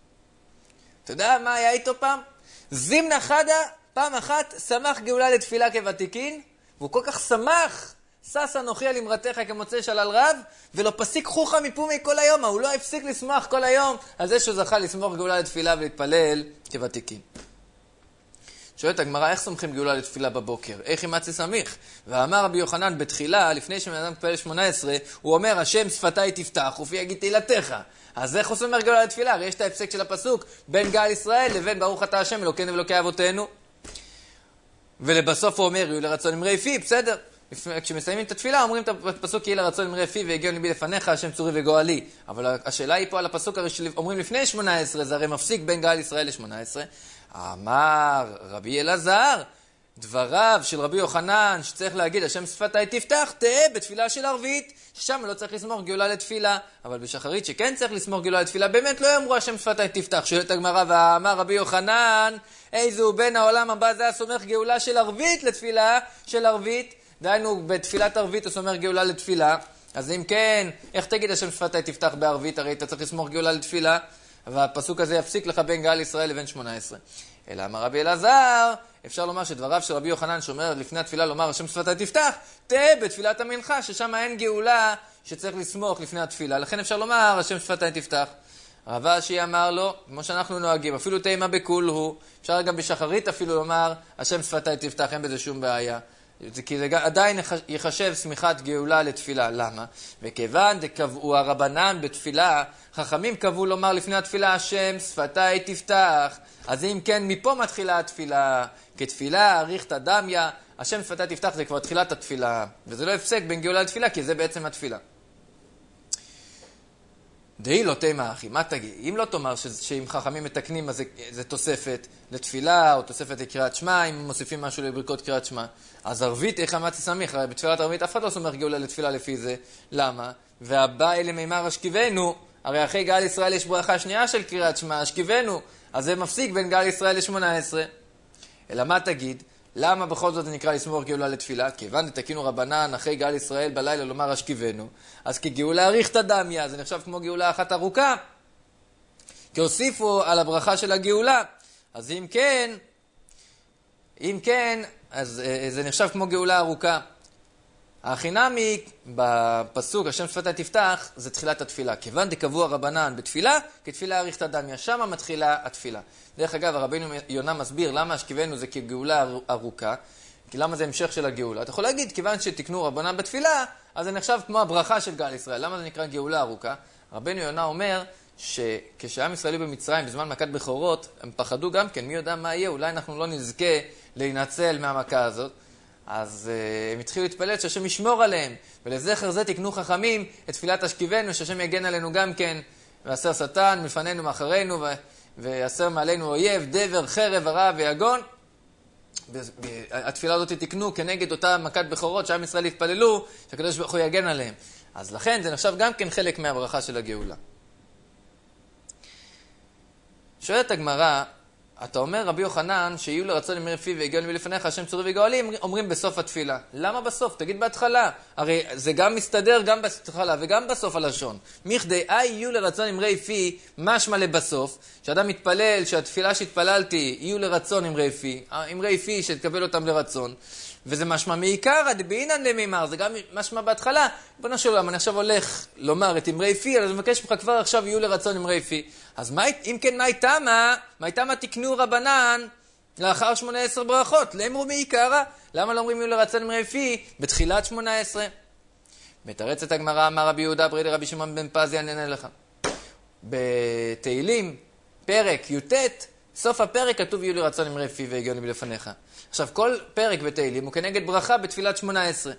אתה יודע מה היה איתו פעם? זימנה חדה, פעם אחת, שמח גאולה לתפילה כוותיקין, והוא כל כך שמח, סס אנוכי על אמרתך כמוצא שלל רב, ולא פסיק חוכה מפומי כל היום, הוא לא הפסיק לשמוח כל היום, על זה שהוא זכה לשמוח גאולה לתפילה ולהתפלל כוותיקין. שואלת הגמרא, איך סומכים גאולה לתפילה בבוקר? איך ימצא סמיך? ואמר רבי יוחנן בתחילה, לפני שבן מתפלל שמונה עשרה, הוא אומר, השם שפתי תפתח, ופי יגיד תהילתך. אז איך הוא סומך גאולה לתפילה? הרי יש את ההפסק של הפסוק, בין גאל ישראל לבין ברוך אתה השם, אלוקינו ואלוקי אבותינו. ולבסוף הוא אומר, יהיו לרצון אמרי פי, בסדר. כשמסיימים את התפילה, אומרים את הפסוק, יהי לרצון אמרי פי והגיון ליבי לפניך, השם צורי וגואלי. אבל השאלה היא פה על הפסוק אומרים לפני שמונה עשרה, זה הרי מפסיק בין גאל ישראל ל-שמונה עשרה. אמר רבי אלעזר, דבריו של רבי יוחנן, שצריך להגיד, השם שפתי תפתח, תהיה בתפילה של ערבית, ששם לא צריך לסמוך גאולה לתפילה, אבל בשחרית שכן צריך לסמוך גאולה לתפילה, באמת לא יאמרו השם שפתי תפתח. שואלת הגמרא, ואמר רבי יוחנן, איזו בין העולם הבא זה הסומך גאולה של ערבית לתפילה של ערבית, דהיינו בתפילת ערבית הוא סומך גאולה לתפילה. אז אם כן, איך תגיד השם שפתי תפתח בערבית? הרי אתה צריך לסמוך גאולה לתפילה. והפסוק הזה יפסיק לך בין גאל ישראל לבין שמונה עשרה. אלא אמר רבי אלעזר, אפשר לומר שדבריו של רבי יוחנן שאומר לפני התפילה לומר השם שפתי תפתח, תהיה בתפילת המנחה, ששם אין גאולה שצריך לסמוך לפני התפילה. לכן אפשר לומר השם שפתי תפתח. רב אשי אמר לו, כמו שאנחנו נוהגים, אפילו תימה בכול הוא, אפשר גם בשחרית אפילו לומר השם שפתי תפתח, אין בזה שום בעיה. כי זה עדיין יחשב סמיכת גאולה לתפילה. למה? וכיוון דקבעו הרבנן בתפילה, חכמים קבעו לומר לפני התפילה השם שפתי תפתח. אז אם כן, מפה מתחילה התפילה. כתפילה, אריכתא דמיא, השם שפתי תפתח זה כבר תחילת התפילה. וזה לא הפסק בין גאולה לתפילה, כי זה בעצם התפילה. דהי לא תימה אחי, מה תגיד? אם לא תאמר שאם חכמים מתקנים אז זה, זה תוספת לתפילה או תוספת לקריאת שמע, אם מוסיפים משהו לברכות קריאת שמע, אז ערבית איך אמרתי סמיך, בתפילת ערבית אף אחד לא סומך גאולה לתפילה לפי זה. למה? והבא אלה מימר השכיבנו, הרי אחרי גאל ישראל יש ברכה שנייה של קריאת שמע, השכיבנו, אז זה מפסיק בין גאל ישראל ל-שמונה עשרה. אלא מה תגיד? למה בכל זאת זה נקרא לסמוך גאולה לתפילה? כיוון דתקינו רבנן אחרי גאל ישראל בלילה לומר השכיבנו, אז כגאולה אריכתא דמיא, זה נחשב כמו גאולה אחת ארוכה, כי הוסיפו על הברכה של הגאולה. אז אם כן, אם כן, אז זה נחשב כמו גאולה ארוכה. החינמי בפסוק השם שפתי תפתח זה תחילת התפילה. כיוון דקבעו הרבנן בתפילה, כתפילה אריכתא דמיא, שמה מתחילה התפילה. דרך אגב, הרבינו יונה מסביר למה השכיבנו זה כגאולה ארוכה, כי למה זה המשך של הגאולה. אתה יכול להגיד, כיוון שתקנו רבנן בתפילה, אז זה נחשב כמו הברכה של גאל ישראל. למה זה נקרא גאולה ארוכה? הרבינו יונה אומר שכשעם ישראלי במצרים, בזמן מכת בכורות, הם פחדו גם כן, מי יודע מה יהיה, אולי אנחנו לא נזכה להינצל מהמכה הזאת. אז uh, הם התחילו להתפלל שהשם ישמור עליהם, ולזכר זה תקנו חכמים את תפילת השכיבנו, שהשם יגן עלינו גם כן, ועשר שטן מלפנינו מאחרינו, ו- ועשר מעלינו אויב, דבר, חרב, הרע ויגון. התפילה הזאת תקנו כנגד אותה מכת בכורות שעם ישראל התפללו, שהקדוש ברוך הוא יגן עליהם. אז לכן זה נחשב גם כן חלק מהברכה של הגאולה. שואלת הגמרא, אתה אומר רבי יוחנן שיהיו לרצון אמרי פיו והגיעו מלפניך השם צורי וגואלים, אומרים בסוף התפילה. למה בסוף? תגיד בהתחלה. הרי זה גם מסתדר גם בהתחלה וגם בסוף הלשון. מכדי אי יהיו לרצון אמרי פי, משמע לבסוף, שאדם מתפלל שהתפילה שהתפללתי יהיו לרצון אמרי פי, אמרי פי שתקבל אותם לרצון, וזה משמע מעיקר דבעינן למימר, זה גם משמע בהתחלה. בוא נשאר למה, אני עכשיו הולך לומר את אמרי פי, אז אני מבקש ממך כבר עכשיו יהיו לרצון אמרי פי. אז מה, אם כן, מה איתמה? מה איתמה תקנו רבנן לאחר שמונה עשרה ברכות? לאמרו מעיקרא. למה לא אומרים יהיו לרצון אמרי פי בתחילת שמונה עשרה? מתרצת הגמרא, אמר רבי יהודה ברי לרבי שמעון בן פזי, אני אענה לך. בתהילים, פרק י"ט, סוף הפרק כתוב יהיו לרצון אמרי פי והגיעו מלפניך. עכשיו, כל פרק בתהילים הוא כנגד ברכה בתפילת שמונה עשרה.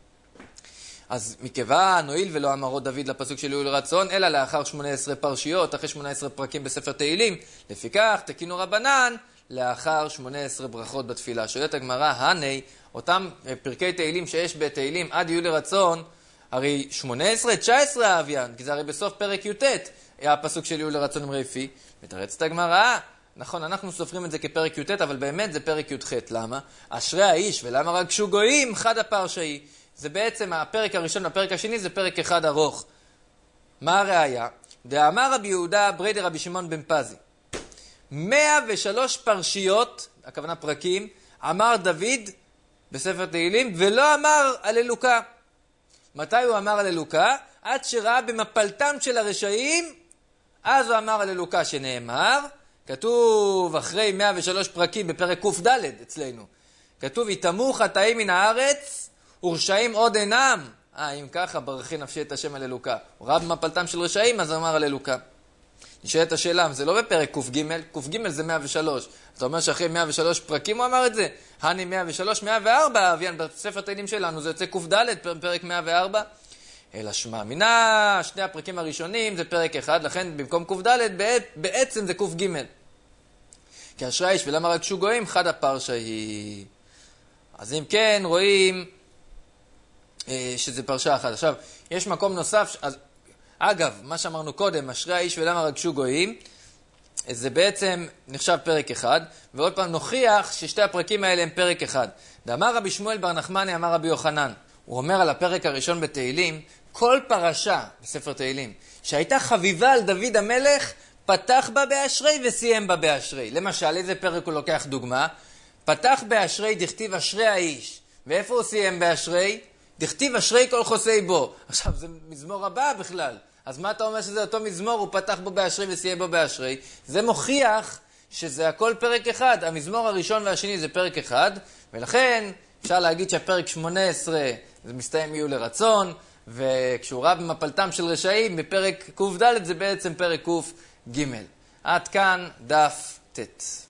אז מכיוון, הואיל ולא אמרו דוד לפסוק של יהיו לרצון, אלא לאחר שמונה עשרה פרשיות, אחרי שמונה עשרה פרקים בספר תהילים, לפיכך תקינו רבנן לאחר שמונה עשרה ברכות בתפילה. שואלת הגמרא, הני, אותם פרקי תהילים שיש בתהילים עד יהיו לרצון, הרי שמונה עשרה, תשע עשרה האביין, כי זה הרי בסוף פרק י"ט, היה הפסוק של יהיו לרצון אמרי פי. מתרצת הגמרא, נכון, אנחנו סופרים את זה כפרק י"ט, אבל באמת זה פרק י"ח. למה? אשרי האיש, ולמה רגשו גויים, חד הפרשאי. זה בעצם הפרק הראשון והפרק השני, זה פרק אחד ארוך. מה הראיה? דאמר רבי יהודה ברי דרבי שמעון בן פזי. מאה ושלוש פרשיות, הכוונה פרקים, אמר דוד בספר תהילים, ולא אמר הללוקה. מתי הוא אמר הללוקה? עד שראה במפלתם של הרשעים, אז הוא אמר הללוקה שנאמר, כתוב אחרי מאה ושלוש פרקים בפרק ק"ד אצלנו, כתוב, יתמו חטאים מן הארץ, ורשעים עוד אינם. אה, אם ככה, ברכי נפשי את השם הללוקה. הוא ראה במפלתם של רשעים, אז הוא אמר הללוקה. נשאלת השאלה, זה לא בפרק ק"ג, ק"ג זה מאה ושלוש. אתה אומר שאחרי מאה ושלוש פרקים הוא אמר את זה? הני מאה ושלוש, מאה וארבע, אביין, בספר תהילים שלנו, זה יוצא ק"ד, פרק מאה וארבע. אלא שמע מינה, שני הפרקים הראשונים זה פרק אחד, לכן במקום ק"ד בעצם זה ק"ג. כי אשרי האיש ולמה רגשו גויים, חד הפרשאי. אז אם כן, רואים אה, שזה פרשה אחת. עכשיו, יש מקום נוסף, אז, אגב, מה שאמרנו קודם, אשרי האיש ולמה רגשו גויים, זה בעצם נחשב פרק אחד, ועוד פעם נוכיח ששתי הפרקים האלה הם פרק אחד. דאמר רבי שמואל בר נחמני, אמר רבי יוחנן, הוא אומר על הפרק הראשון בתהילים, כל פרשה בספר תהילים, שהייתה חביבה על דוד המלך, פתח בה באשרי וסיים בה באשרי. למשל, איזה פרק הוא לוקח דוגמה? פתח באשרי דכתיב אשרי האיש. ואיפה הוא סיים באשרי? דכתיב אשרי כל חוסי בו. עכשיו, זה מזמור הבא בכלל. אז מה אתה אומר שזה אותו מזמור? הוא פתח בו באשרי וסיים בו באשרי. זה מוכיח שזה הכל פרק אחד. המזמור הראשון והשני זה פרק אחד, ולכן אפשר להגיד שהפרק שמונה עשרה זה מסתיים יהיו לרצון, וכשהוא ראה במפלתם של רשעים, בפרק קוף ד' זה בעצם פרק קוף ג'. עד כאן דף ט'.